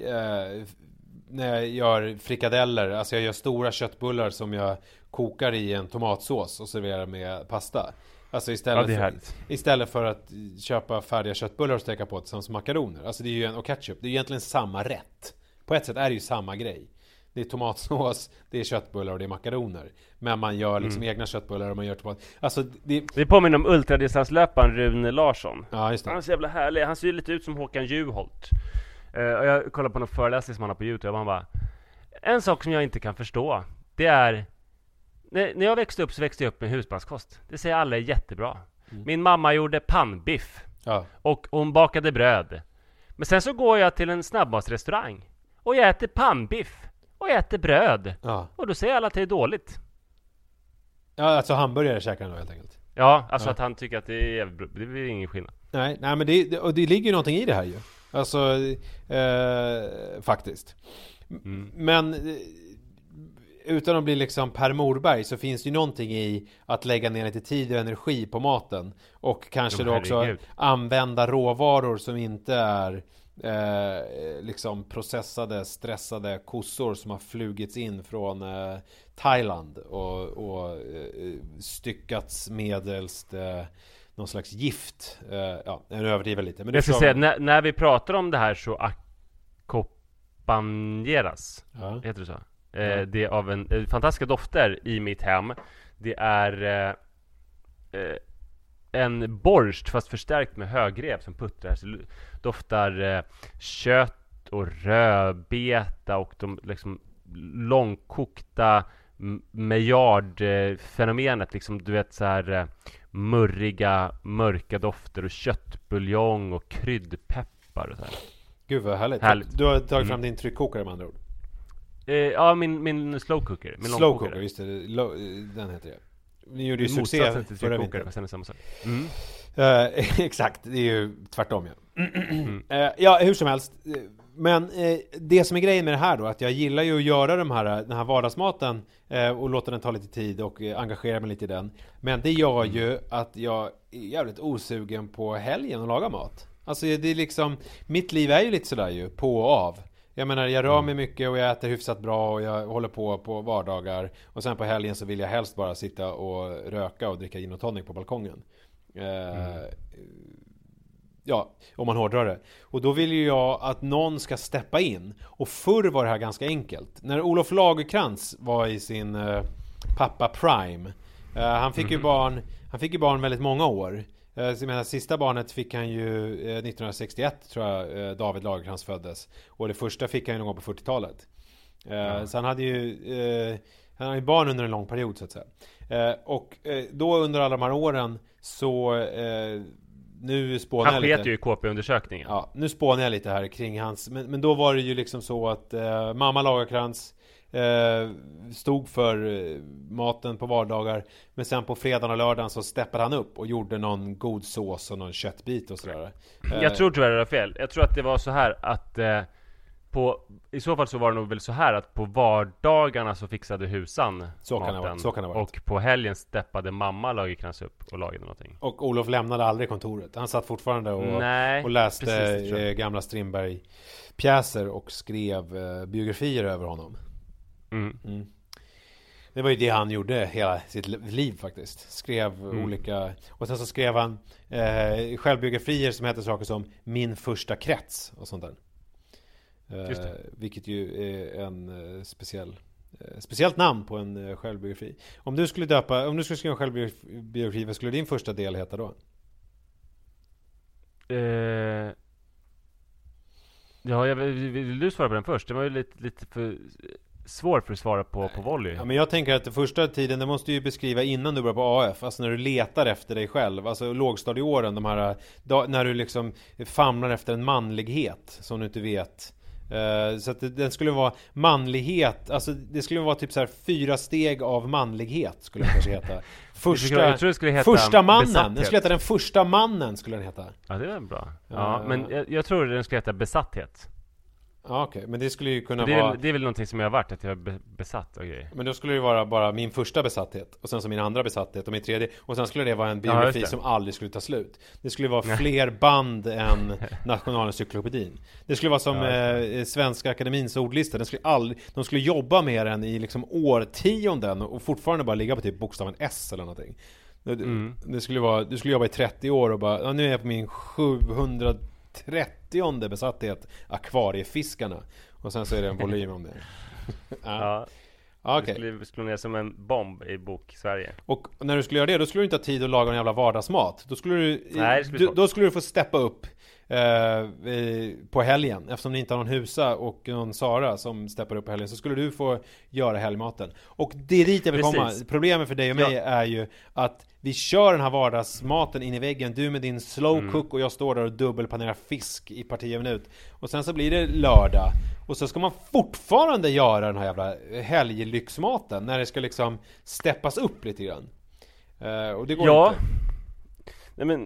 eh, när jag gör frikadeller, alltså jag gör stora köttbullar som jag kokar i en tomatsås och serverar med pasta. Alltså istället, ja, för, istället för att köpa färdiga köttbullar och steka på tillsammans med makaroner. Alltså det är ju en, och ketchup, det är egentligen samma rätt. På ett sätt är det ju samma grej. Det är tomatsås, det är köttbullar och det är makaroner. Men man gör liksom mm. egna köttbullar och man gör tomat. Alltså det... det påminner om ultradistanslöparen Rune Larsson. Ja, just det. Han är så jävla härlig. Han ser lite ut som Håkan Juholt. Uh, och jag kollar på någon föreläsning som han har på YouTube och han bara: en sak som jag inte kan förstå, det är när, när jag växte upp så växte jag upp med husmanskost. Det säger alla är jättebra. Mm. Min mamma gjorde pannbiff ja. och hon bakade bröd. Men sen så går jag till en snabbmatsrestaurang och jag äter pannbiff och jag äter bröd. Ja. Och då säger alla att det är dåligt. Ja, alltså hamburgare käkar han då helt enkelt. Ja, alltså ja. att han tycker att det är, det blir ingen skillnad. Nej, nej men det, och det ligger ju någonting i det här ju. Alltså, eh, faktiskt. Mm. Men utan att bli liksom Per Morberg så finns det ju någonting i att lägga ner lite tid och energi på maten. Och kanske då också använda råvaror som inte är eh, liksom processade, stressade kossor som har flugits in från eh, Thailand och, och eh, styckats medelst eh, någon slags gift. Uh, ja, jag överdriver lite. Men jag ska säga, när, när vi pratar om det här så ackompanjeras, ja. heter det så? Ja. Eh, det är av en eh, fantastiska dofter i mitt hem. Det är eh, eh, en borst fast förstärkt med högrev som puttrar. Så doftar eh, kött och rödbeta och de liksom långkokta Maillard-fenomenet, liksom du vet så här eh, murriga, mörka dofter och köttbuljong och kryddpeppar och så här. Gud vad härligt. härligt. Du har tagit fram mm. din tryckkokare med andra ord. Eh, ja, min, min slow cooker. Min slow cooker, just det. Lo, den heter det. Vi gjorde ju succé förra vintern. Fast den är samma sak. Mm. Uh, exakt, det är ju tvärtom. Ja, mm. uh, ja hur som helst. Men uh, det som är grejen med det här då, att jag gillar ju att göra de här, den här vardagsmaten uh, och låta den ta lite tid och uh, engagera mig lite i den. Men det gör mm. ju att jag är jävligt osugen på helgen att laga mat. Alltså det är liksom, mitt liv är ju lite sådär ju, på och av. Jag menar, jag rör mig mycket och jag äter hyfsat bra och jag håller på på vardagar. Och sen på helgen så vill jag helst bara sitta och röka och dricka gin och tonic på balkongen. Eh, mm. Ja, om man hårdrar det. Och då vill ju jag att någon ska steppa in. Och förr var det här ganska enkelt. När Olof Lagercrantz var i sin eh, pappa Prime. Eh, han fick mm. ju barn, han fick ju barn väldigt många år. Jag menar, sista barnet fick han ju eh, nittonhundrasextioett tror jag eh, David Lagercrantz föddes. Och det första fick han ju någon gång på fyrtiotalet. Eh, ja. Så han hade ju eh, han hade ju barn under en lång period så att säga. Eh, och eh, då under alla de här åren så eh, nu spånar jag lite. Han sket ju i K P-undersökningen. Ja, nu spånar jag lite här kring hans. Men, men då var det ju liksom så att eh, mamma Lagercrantz Eh, stod för eh, maten på vardagar. Men sen på fredagen och lördagen så steppade han upp och gjorde någon god sås och någon köttbit och sådär. eh, Jag tror tyvärr det var fel. Jag tror att det var så här att eh, på, i så fall så var det nog väl så här att på vardagarna så fixade husan så maten, kan det vara, så kan det vara. Och på helgen steppade mamma Lagercrantz upp och lagade någonting. Och Olof lämnade aldrig kontoret. Han satt fortfarande och, Nej, och läste precis, eh, gamla Strindberg-pjäser och skrev eh, biografier över honom. Mm. Mm. Det var ju det han gjorde hela sitt liv faktiskt. Skrev mm. olika. Och sen så skrev han eh, självbiografier som heter saker som Min första krets och sånt där. Eh, vilket ju är en eh, speciell eh, speciellt namn på en eh, självbiografi. Om du skulle döpa, om du skulle skriva en självbiografi, vad skulle din första del heta då? Eh, ja, jag vill, vill du svara på den först? Det var ju lite, lite för svår för att svara på på volley. Ja, men jag tänker att den första tiden, det måste ju beskriva innan du börjar på A F. Alltså när du letar efter dig själv. Alltså lågstadieåren, de här, då, när du liksom famlar efter en manlighet som du inte vet. Uh, så att det, den skulle vara manlighet. Alltså det skulle vara typ så här fyra steg av manlighet skulle det kanske heta. Första, jag tror det skulle heta första mannen. besatthet. Den skulle heta den första mannen skulle den heta. Ja, det är bra. Ja, uh, men jag, jag tror den skulle heta besatthet. Ja, okej, okay. Men det skulle ju kunna det är, vara... Det är väl någonting som jag har varit, att jag är be- besatt och grejer. Men då skulle det vara bara min första besatthet. Och sen så min andra besatthet och min tredje. Och sen skulle det vara en biografi ja, som aldrig skulle ta slut. Det skulle vara fler band än Nationalencyklopedin. Det skulle vara som ja, eh, Svenska Akademins ordlista. Den skulle aldrig, de skulle jobba med den i liksom årtionden och fortfarande bara ligga på typ bokstaven S eller någonting. Det, mm. det skulle vara, du skulle jobba i trettio år och bara, ja, nu är jag på min sjuhundratrettionde besatthet, akvariefiskarna. Och sen så är det en volym om det. Ja. Ja, okay. Det skulle slå ner som en bomb i bok Sverige. Och när du skulle göra det, då skulle du inte ha tid att laga en jävla vardagsmat. Då skulle du, Nej, skulle du då skulle du få steppa upp eh, på helgen. Eftersom ni inte har någon Husa och någon Sara som steppar upp på helgen, så skulle du få göra helgmaten. Och det är dit jag vill komma. Precis. Problemet för dig och mig ja. är ju att vi kör den här vardagsmaten in i väggen. Du med din slow mm. cook och jag står där och dubbelpanerar fisk i parti och minut. Och sen så blir det lördag. Och så ska man fortfarande göra den här jävla helglyxmaten när det ska liksom steppas upp lite grann. Uh, och det går ja. inte. Nej, men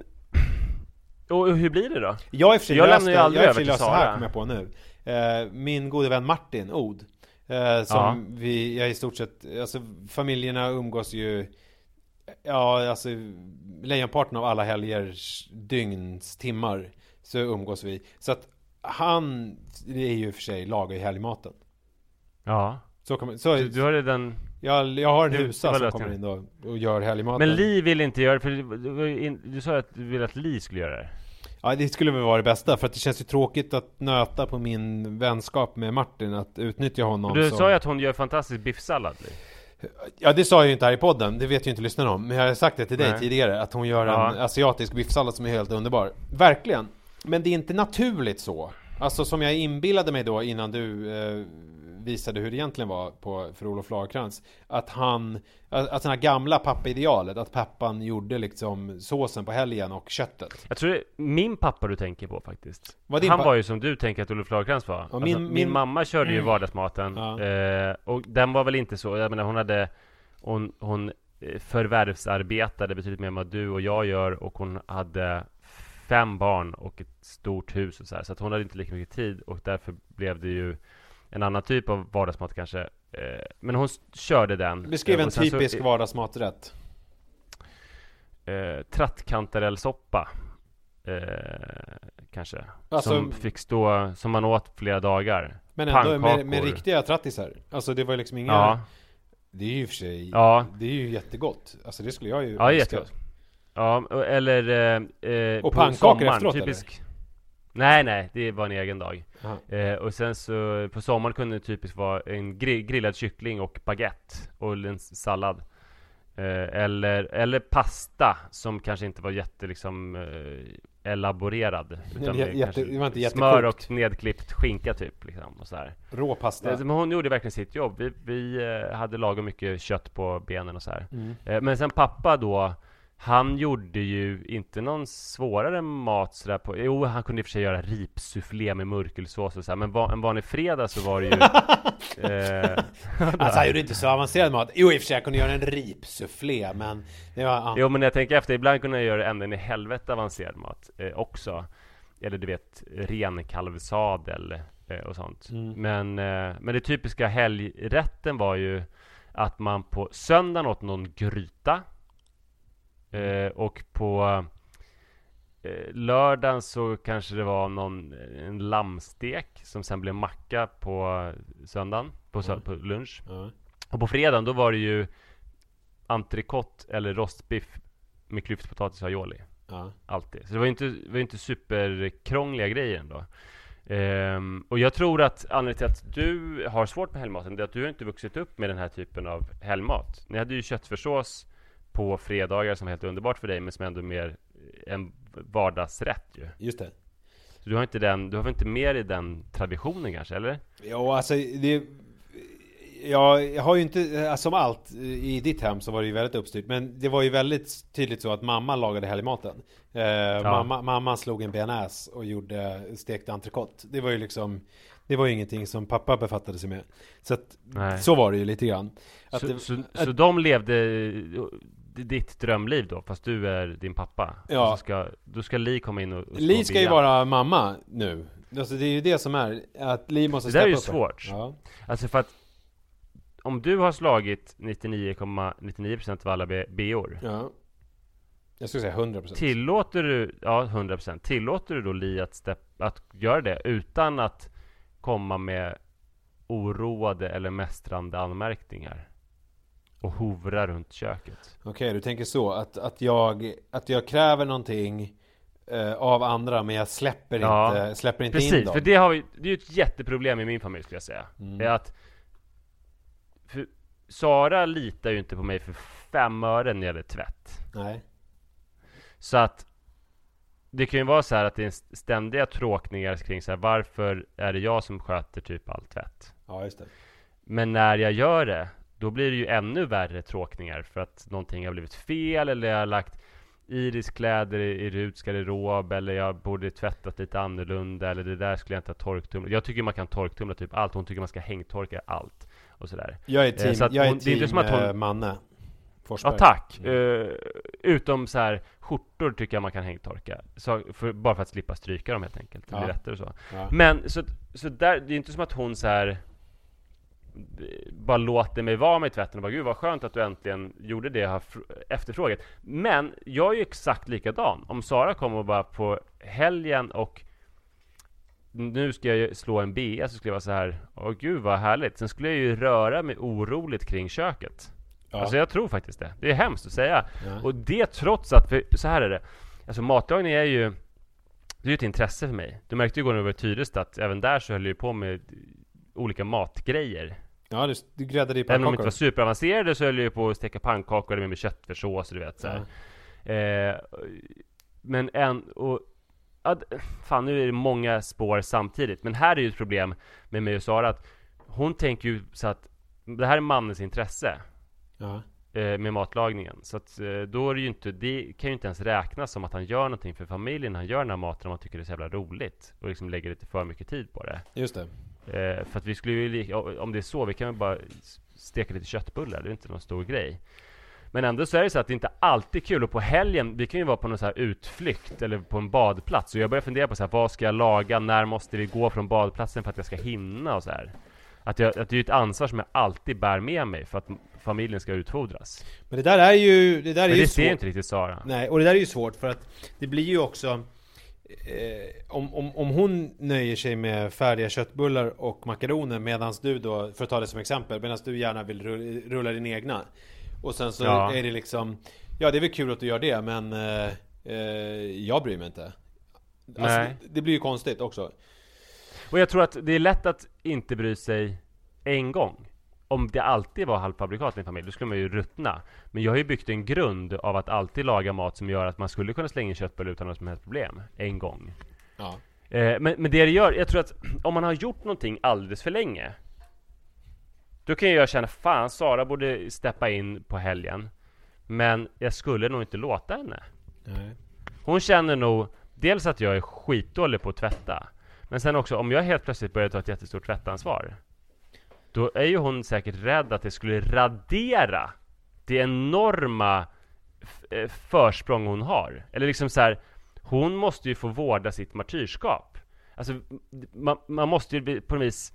och hur blir det då? Jag är för sig jag löst, lämnar ju aldrig jag är över till löst Sara. här kommer jag på nu. Uh, min gode vän Martin Od, uh, som ja. vi jag i stort sett, alltså familjerna umgås ju, ja alltså lejonparten av alla helgers dygns timmar så umgås vi. Så att han, det är ju för sig lagar i helgmaten. Ja. Så kan man, så, du, du har redan... Jag, jag har en du, Husa som kommer in då och gör helgmaten. Men Li vill inte göra, för du, du sa att du ville att Li skulle göra det. Ja, det skulle väl vara det bästa, för att det känns ju tråkigt att nöta på min vänskap med Martin, att utnyttja honom. Du som... sa ju att hon gör fantastisk biffsallad, Li. Ja, det sa jag ju inte här i podden, det vet ju inte lyssnarna om. Men jag har sagt det till dig Nej. tidigare, att hon gör ja. en asiatisk biffsallad som är helt underbar. Verkligen. Men det är inte naturligt så. Alltså som jag inbillade mig då innan du eh, visade hur det egentligen var på, för Olof Lagercrantz. Att han, att, att den här gamla pappaidealet, att pappan gjorde liksom såsen på helgen och köttet. Jag tror det är min pappa du tänker på faktiskt. Var din han pa- var ju som du tänker att Olof Lagercrantz var. Ja, Min, min, alltså, min, min mamma körde ju vardagsmaten. Ja. Eh, och den var väl inte så, jag menar hon hade, hon, hon förvärvsarbetade betydligt mer än vad du och jag gör, och hon hade fem barn och ett stort hus och så här, så att hon hade inte lika mycket tid, och därför blev det ju en annan typ av vardagsmat kanske. Eh, men hon s- körde den. Beskriv en och sen typisk så, vardagsmaträtt. eh, trattkantarellsoppa eh, kanske. Alltså- som fick stå, som man åt flera dagar. Men ändå Pannkakor. med, med riktiga trattisar. Alltså det var ju liksom inga... Ja, Det är ju för sig... ja, Det är ju jättegott. Alltså det skulle jag ju ja, älska. jättegott. Ja, och- eller eh, eh, Och på pannkakor sommaren, efteråt, typisk... Nej, nej, det var en egen dag. Aha. Eh, och sen så på sommaren kunde det typiskt vara en gri- grillad kyckling och baguette och en sallad. Eh, eller, eller pasta som kanske inte var jätte liksom eh, elaborerad, utan Jä- med jätte- kanske det var inte smör jättekokt. och nedklippt skinka typ liksom, och så här. Rå pasta. Eh, Men hon gjorde verkligen sitt jobb. Vi, vi eh, hade lagom mycket kött på benen och så här. Mm. Eh, men sen pappa då, han gjorde ju inte någon svårare mat sådär på... Jo, han kunde i och för sig göra ripsufflé med murkelsås och så här, men va, en vanlig fredag så var det ju... eh, Alltså han gjorde inte så avancerad mat. Jo, i och för sig jag kunde göra en ripsufflé, men det var... Ja. Jo, men när jag tänker efter, ibland kunde jag göra änden i helvete avancerad mat eh, också. Eller du vet, ren kalvsadel eh, och sånt. Mm. Men, eh, men det typiska helgrätten var ju att man på söndagen åt någon gryta. Eh, och på eh, lördagen så kanske det var någon en lammstek som sen blev macka på söndagen, på, sö- Mm. på lunch. Ja. Och på fredagen då var det ju entrecote eller rostbiff med klyftpotatis och aioli. Ja. Alltid. Så det var ju inte, det var ju inte superkrångliga grejer ändå. Ehm, och jag tror att anledningen till att du har svårt med helgmaten, det är att du har inte vuxit upp med den här typen av helgmat. Ni hade ju köttfärssås på fredagar som är helt underbart för dig, men som ändå är mer en vardagsrätt ju. Just det. Så du har inte den, du har väl inte mer i den traditionen kanske, eller? Ja, alltså det... Ja, jag har ju inte, som allt i ditt hem så var det ju väldigt uppstyrt. Men det var ju väldigt tydligt så att mamma lagade helgmaten. Eh, Ja. mamma, mamma slog en bearnaise och gjorde stekt entrecote. Det var ju liksom, det var ju ingenting som pappa befattade sig med. Så att, Nej. så var det ju lite grann. Att Så, det, så, att, så de levde ditt drömliv då, fast du är din pappa? Ja. Och så ska, då ska Li komma in och, och Li stå ska ju bia. vara mamma nu. Alltså det är ju det som är, att Li måste Det där är ju steppa upp. svårt. Ja. Alltså för att om du har slagit nittionio komma nittionio procent av alla B- B-or, Ja. Jag skulle säga hundra procent. tillåter du, ja hundra procent, tillåter du då Li att, stepp, att göra det utan att komma med oroade eller mästrande anmärkningar och hovra runt köket? Okej, du tänker så att, att, jag, att jag kräver någonting eh, av andra, men jag släpper Ja, inte, släpper inte in Precis, dem. för det har vi, det är ju ett jätteproblem i min familj skulle jag säga. Mm. Är att för Sara litar ju inte på mig för fem öre när det gäller tvätt. Nej. Så att det kan ju vara så här att det är ständiga tråkningar kring så här, varför är det jag som sköter typ all tvätt? Ja, just det. Men när jag gör det, då blir det ju ännu värre tråkningar för att någonting har blivit fel, eller jag har lagt Iris kläder i, i Ruts garderob, eller jag borde tvättat lite annorlunda, eller det där skulle jag inte ha torktumlat. Jag tycker man kan torktumla typ allt, hon tycker man ska hängtorka allt och sådär. Jag är team, Eh, så att jag är hon- det är inte team som att hon- eh, Manne Forsberg. Ja, tack. Mm. Uh, utom så här skjortor tycker jag man kan hängtorka. Så, för, bara för att slippa stryka dem helt enkelt. Det blir Ja. lättare och så. Ja. Men så, så där, det är inte som att hon så här bara låter mig vara med i tvätten och bara, gud vad skönt att du äntligen gjorde det jag har fr- efterfrågat. Men jag är ju exakt likadan. Om Sara kommer och bara på helgen och nu ska jag ju slå en B, så skulle jag vara så här, åh gud vad härligt. Sen skulle jag ju röra mig oroligt kring köket. Ja. Alltså jag tror faktiskt det. Det är hemskt att säga. Ja. Och det trots att, för så här är det. Alltså matlagning är ju, det är ju ett intresse för mig. Du märkte ju igår när du var i Tyresta att även där så höll jag ju på med olika matgrejer. Ja, du, du gräddade i Även om de pannkakor. inte var superavancerade så höll jag ju på att steka pannkakor med köttfärssås och du vet så här. Eh, men en, och ja, d- fan nu är det många spår samtidigt. Men här är ju ett problem med mig och Sara att hon tänker ju så att det här är mannens intresse. Ja. Med matlagningen. Så att då är det ju inte, det kan ju inte ens räknas som att han gör någonting för familjen. Han gör den här maten om man tycker det är så jävla roligt och liksom lägger lite för mycket tid på det. Just det. Eh, för att vi skulle ju, om det är så, vi kan ju bara steka lite köttbullar. Det är inte någon stor grej. Men ändå så är det så att det inte alltid är kul. Och på helgen, vi kan ju vara på någon så här utflykt eller på en badplats. Och jag börjar fundera på så här, vad ska jag laga? När måste vi gå från badplatsen för att jag ska hinna och så här. Att, jag, att det är ett ansvar som jag alltid bär med mig för att familjen ska utfodras. Men det där är ju det där är Men ju det svårt. ser inte riktigt Sara. Nej, och det där är ju svårt för att det blir ju också eh, om, om, om hon nöjer sig med färdiga köttbullar och makaroner medans du då, för att ta det som exempel, medans du gärna vill rulla, rulla din egna. Och sen så ja. är det liksom, ja det är väl kul att du gör det, men eh, eh, jag bryr mig inte. Alltså, Nej. Det blir ju konstigt också. Och jag tror att det är lätt att inte bry sig en gång. Om det alltid var halvfabrikat i en familj, då skulle man ju ruttna. Men jag har ju byggt en grund av att alltid laga mat som gör att man skulle kunna slänga in köttbullar utan något som helst problem. En gång. Ja. Eh, men, men det det gör, jag tror att om man har gjort någonting alldeles för länge, då kan jag känna, fan, Sara borde steppa in på helgen. Men jag skulle nog inte låta henne. Nej. Hon känner nog dels att jag är skitdålig på att tvätta. Men sen också, om jag helt plötsligt börjar ta ett jättestort tvättansvar, då är ju hon säkert rädd att det skulle radera det enorma f- försprång hon har. Eller liksom så här, hon måste ju få vårda sitt martyrskap. Alltså, man, man måste ju på något vis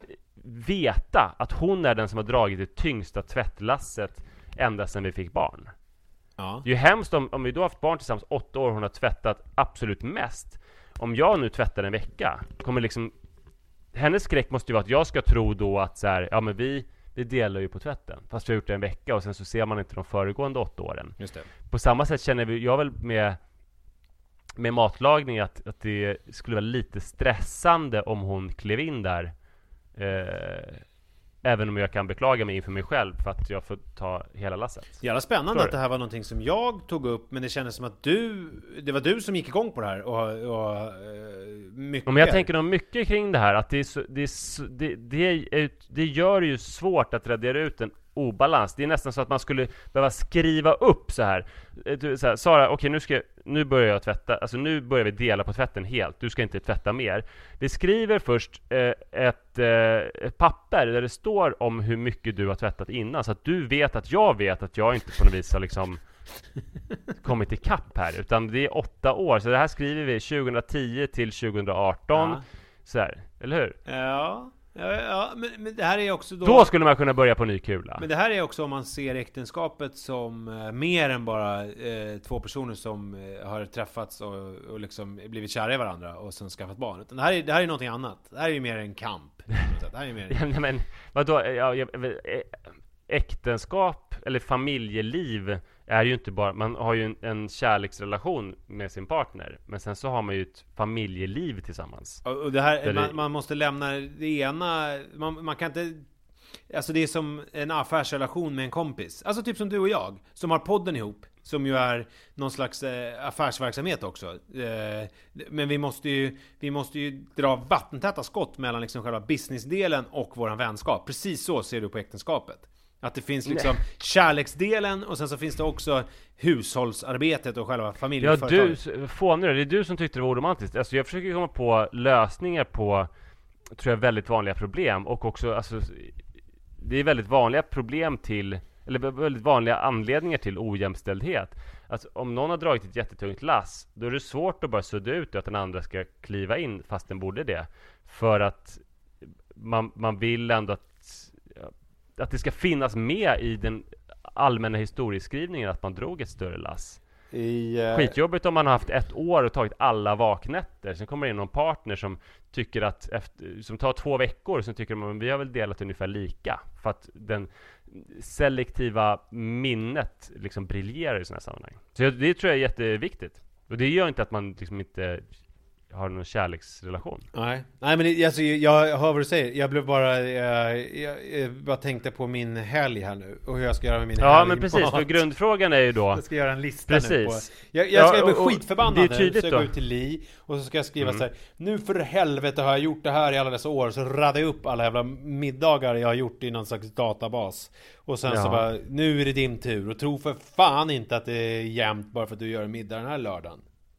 veta att hon är den som har dragit det tyngsta tvättlasset ända sedan vi fick barn. Ja. Det är ju hemskt om, om vi då har haft barn tillsammans åtta år, hon har tvättat absolut mest. Om jag nu tvättar en vecka, kommer liksom, hennes skräck måste ju vara att jag ska tro då att så här, ja men vi, vi delar ju på tvätten. Fast vi har gjort det en vecka och sen så ser man inte de föregående åtta åren. Just det. På samma sätt känner vi, jag väl med, med matlagning att, att det skulle vara lite stressande om hon klev in där. Eh, även om jag kan beklaga mig inför mig själv för att jag får ta hela lasset. Jävla spännande Förstår att det här var någonting som jag tog upp, men det kändes som att du, det var du som gick igång på det här och, och uh, mycket. Men jag tänker nog mycket kring det här, att det, är så, det, är så, det, det, är, det gör ju svårt att radera ut en obalans. Det är nästan så att man skulle behöva skriva upp så här. Så här, Sara, okej, okay, nu ska nu börjar jag tvätta. Alltså nu börjar vi dela på tvätten helt. Du ska inte tvätta mer. Vi skriver först eh, ett, eh, ett papper där det står om hur mycket du har tvättat innan, så att du vet att jag vet att jag inte på något vis har liksom kommit i kapp här, utan det är åtta år. Så det här skriver vi tjugohundratio till tjugohundraarton. Ja. Så här, eller hur? Ja. Ja, ja men, men det här är också då... Då skulle man kunna börja på ny kula. Men det här är också om man ser äktenskapet som eh, mer än bara eh, två personer som eh, har träffats och, och liksom blivit kära i varandra och sen skaffat barn. Utan det här är, det här är någonting annat. Det här är ju mer en kamp. Det här är mer... ja, men vadå? Ja, jag, äktenskap eller familjeliv är ju inte bara, man har ju en, en kärleksrelation med sin partner, men sen så har man ju ett familjeliv tillsammans. Och det här, man, det... man måste lämna det ena, man, man kan inte, alltså det är som en affärsrelation med en kompis. Alltså typ som du och jag, som har podden ihop, som ju är någon slags eh, affärsverksamhet också. Eh, men vi måste ju, vi måste ju dra vattentäta skott mellan liksom själva businessdelen och våran vänskap. Precis så ser du på äktenskapet. Att det finns liksom Nej. kärleksdelen och sen så finns det också hushållsarbetet och själva familjeföretaget. Ja, du, fånig, det är du som tyckte det var oromantiskt. Alltså jag försöker komma på lösningar på, tror jag, väldigt vanliga problem. Och också, alltså, det är väldigt vanliga problem till, eller väldigt vanliga anledningar till ojämställdhet. Alltså om någon har dragit ett jättetungt lass, då är det svårt att bara sudda ut det, att den andra ska kliva in fast den borde det. För att man, man vill ändå att att det ska finnas med i den allmänna historieskrivningen att man drog ett större lass. I, uh... Skitjobbigt om man har haft ett år och tagit alla vaknätter. Sen kommer det in någon partner som tycker att efter, som tar två veckor, så tycker man att vi har väl delat ungefär lika. För att den selektiva minnet liksom briljerar i sådana här sammanhang. Så det tror jag är jätteviktigt. Och det gör inte att man liksom inte har någon kärleksrelation. Nej, nej men det, alltså, jag hör vad du säger. Jag blev bara jag, jag, jag bara tänkte på min helg här nu och hur jag ska göra med min ja, helg. Ja, men precis, mat. för grundfrågan är ju då. Jag ska göra en lista precis. nu på. Jag, jag ska ja, bli och, skitförbannad. Det är tydligt så jag då. går ut till Li och så ska jag skriva mm. så här: nu för helvete har jag gjort det här i alla dessa år, så radar jag upp alla jävla middagar jag har gjort i någon slags databas. Och sen ja. så bara, nu är det din tur, och tro för fan inte att det är jämnt bara för att du gör en middag den här lördagen.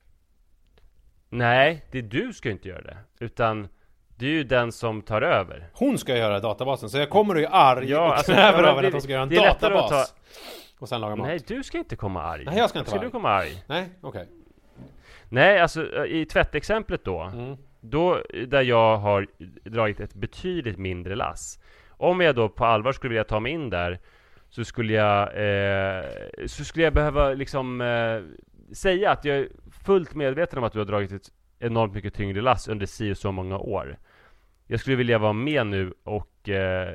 Nej, det är du ska inte göra det. Utan det är ju den som tar över. Hon ska göra databasen, så jag kommer ju arg ja, och alltså, kräver ja, av henne att hon ska göra en databas ta... Och sen laga mat. Nej, du ska inte komma arg. Nej, jag ska inte ska vara du komma arg. Nej, okej okay. Nej, alltså i tvättexemplet då mm. Då, där jag har dragit ett betydligt mindre lass. Om jag då på allvar skulle vilja ta mig in där, så skulle jag eh, Så skulle jag behöva liksom eh, säga att jag är fullt medveten om att du har dragit ett enormt mycket tyngre lass under si och så många år. Jag skulle vilja vara med nu och eh,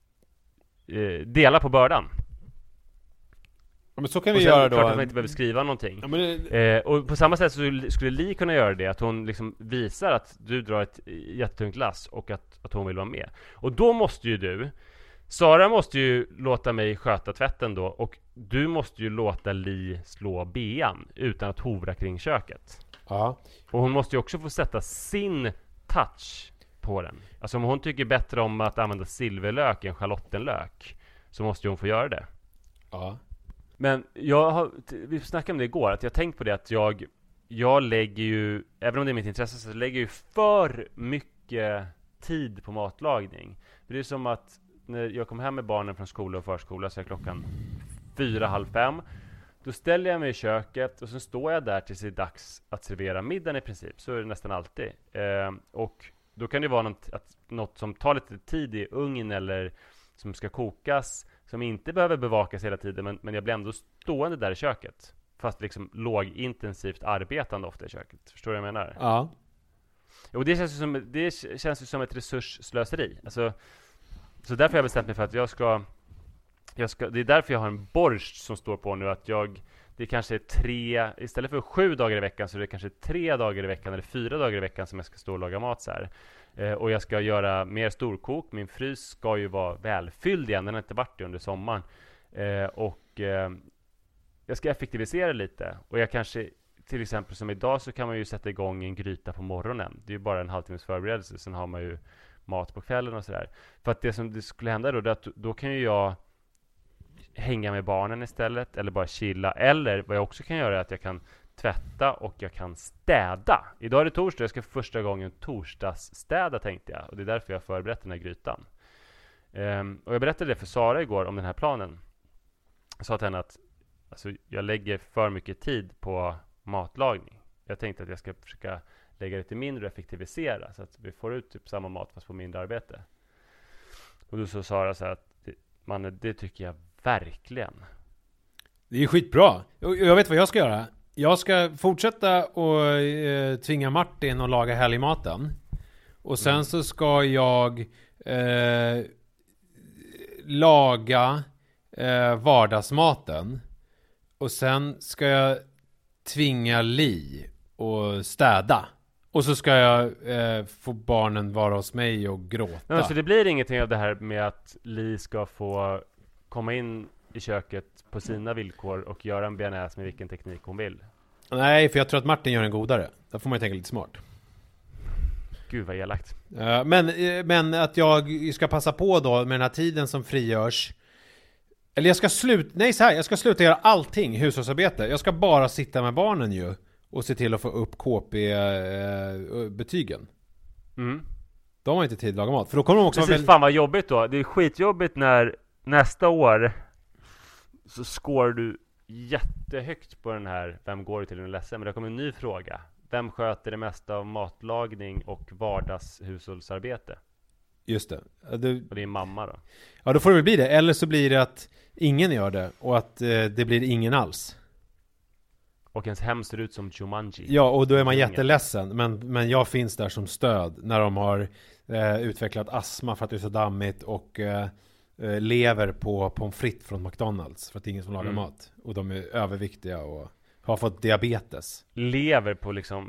eh, dela på bördan. Ja, men så kan och vi sen, göra då. Klart att man inte behöver skriva någonting. Ja, men det... eh, och på samma sätt så skulle Li kunna göra det, att hon liksom visar att du drar ett jättetungt lass och att, att hon vill vara med. Och då måste ju du, Sara måste ju låta mig sköta tvätten då, och du måste ju låta Li slå bean utan att hovra kring köket. Ja. Och hon måste ju också få sätta sin touch på den. Alltså om hon tycker bättre om att använda silverlök än schalottenlök, så måste ju hon få göra det. Ja. Men jag har, vi snackade om det igår, att jag har tänkt på det att jag, jag lägger ju, även om det är mitt intresse, så lägger jag ju för mycket tid på matlagning. För det är som att när jag kommer hem med barnen från skola och förskola, så är klockan fyra, halv fem. Då ställer jag mig i köket och så står jag där tills det är dags att servera middagen i princip. Så är det nästan alltid. Eh, och då kan det vara något, att, något som tar lite tid i ugnen eller som ska kokas, som inte behöver bevakas hela tiden, men, men jag blir ändå stående där i köket. Fast liksom lågintensivt arbetande ofta i köket. Förstår du vad jag menar? Ja. Och det känns ju som, det känns ju som ett resursslöseri. Alltså, så därför har jag bestämt mig för att jag ska, jag ska... Det är därför jag har en borst som står på nu, att jag... Det kanske är tre... Istället för sju dagar i veckan så är det kanske tre dagar i veckan eller fyra dagar i veckan som jag ska stå och laga mat så här. Eh, och jag ska göra mer storkok. Min frys ska ju vara välfylld igen. Den har inte varit det under sommaren. Eh, och eh, jag ska effektivisera lite. Och jag kanske, till exempel som idag, så kan man ju sätta igång en gryta på morgonen. Det är ju bara en halvtimmes förberedelse. Sen har man ju mat på kvällen och sådär. För att det som det skulle hända då, det är att då kan ju jag hänga med barnen istället, eller bara chilla. Eller vad jag också kan göra är att jag kan tvätta och jag kan städa. Idag är det torsdag, jag ska för första gången torsdagsstäda, tänkte jag. Och det är därför jag har förberett den här grytan. Um, och jag berättade det för Sara igår om den här planen. Jag sa till henne att alltså, jag lägger för mycket tid på matlagning. Jag tänkte att jag ska försöka lägga lite mindre och effektivisera, så att vi får ut typ samma mat fast på mindre arbete. Och då så Sara så här att det, man, det tycker jag verkligen. Det är skitbra. Jag vet vad jag ska göra. Jag ska fortsätta och eh, tvinga Martin att laga helgmaten. Och sen mm. så ska jag eh, laga eh, vardagsmaten. Och sen ska jag tvinga Li och städa. Och så ska jag eh, få barnen vara hos mig och gråta. Men så det blir ingenting av det här med att Li ska få komma in i köket på sina villkor och göra en bearnaise med vilken teknik hon vill? Nej, för jag tror att Martin gör en godare. Där får man ju tänka lite smart. Gud vad elakt. Uh, men, uh, men att jag ska passa på då med den här tiden som frigörs. Eller jag ska sluta, nej så här, jag ska sluta göra allting hushållsarbete. Jag ska bara sitta med barnen ju och se till att få upp K P-betygen. Mm. De har inte tid att laga mat. För då kommer de också precis, väl... fan vad jobbigt då. Det är skitjobbigt när nästa år så skår du jättehögt på den här vem går du till, en ledsen, men det kommer en ny fråga. Vem sköter det mesta av matlagning och vardagshushållsarbete? Just det. Du... Och det är mamma då. Ja, då får det väl bli det. Eller så blir det att ingen gör det och att eh, det blir ingen alls. Och ens hem ser ut som Jumanji. Ja, och då är man jätteledsen. Men, men jag finns där som stöd när de har eh, utvecklat astma för att det är så dammigt och eh, lever på pommes frites från McDonalds för att det är ingen som lagar mm. mat. Och de är överviktiga och har fått diabetes. Lever på liksom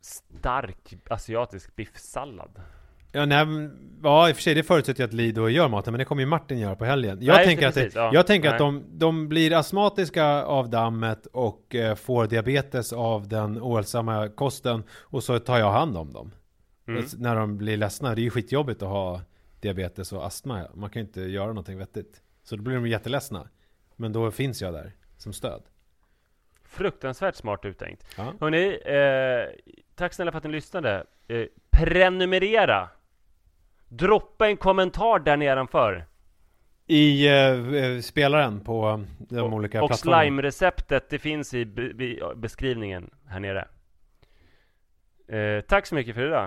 stark asiatisk biffsallad. Ja, nej, ja, i och för sig det förutsätter att Lido gör maten, men det kommer ju Martin göra på helgen. Jag nej, tänker att, det, ja, jag tänker nej. att de, de blir astmatiska av dammet och eh, får diabetes av den ohälsosamma kosten, och så tar jag hand om dem. Mm. När de blir ledsna, det är ju skitjobbigt att ha diabetes och astma. Man kan ju inte göra någonting vettigt. Så då blir de jätteledsna. Men då finns jag där som stöd. Fruktansvärt smart uttänkt. Ja. Hörrni, eh, tack snälla för att ni lyssnade. Eh, prenumerera. Droppa en kommentar där nedanför. I eh, spelaren på de och, olika och plattformarna. Och slime-receptet, det finns i be- be- beskrivningen här nere. Eh, tack så mycket för idag.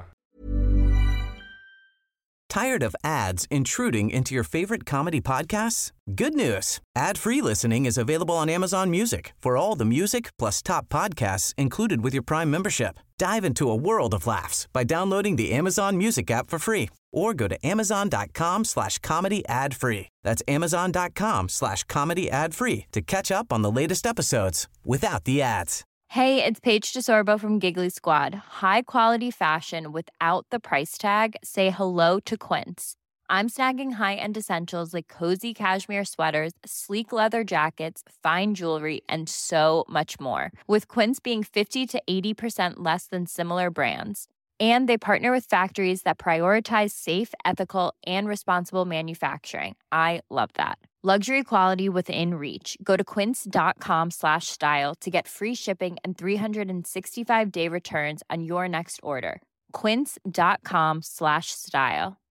Tired of ads intruding into your favorite comedy podcasts? Good news. Ad-free listening is available on Amazon Music for all the music plus top podcasts included with your Prime membership. Dive into a world of laughs by downloading the Amazon Music app for free or go to amazon.com slash comedy ad free. That's amazon.com slash comedy ad free to catch up on the latest episodes without the ads. Hey, it's Paige DeSorbo from Giggly Squad. High quality fashion without the price tag. Say hello to Quince. I'm snagging high-end essentials like cozy cashmere sweaters, sleek leather jackets, fine jewelry, and so much more. With Quince being fifty to eighty percent less than similar brands. And they partner with factories that prioritize safe, ethical, and responsible manufacturing. I love that. Luxury quality within reach. Go to quince.com slash style to get free shipping and three sixty-five day returns on your next order. Quince.com slash style.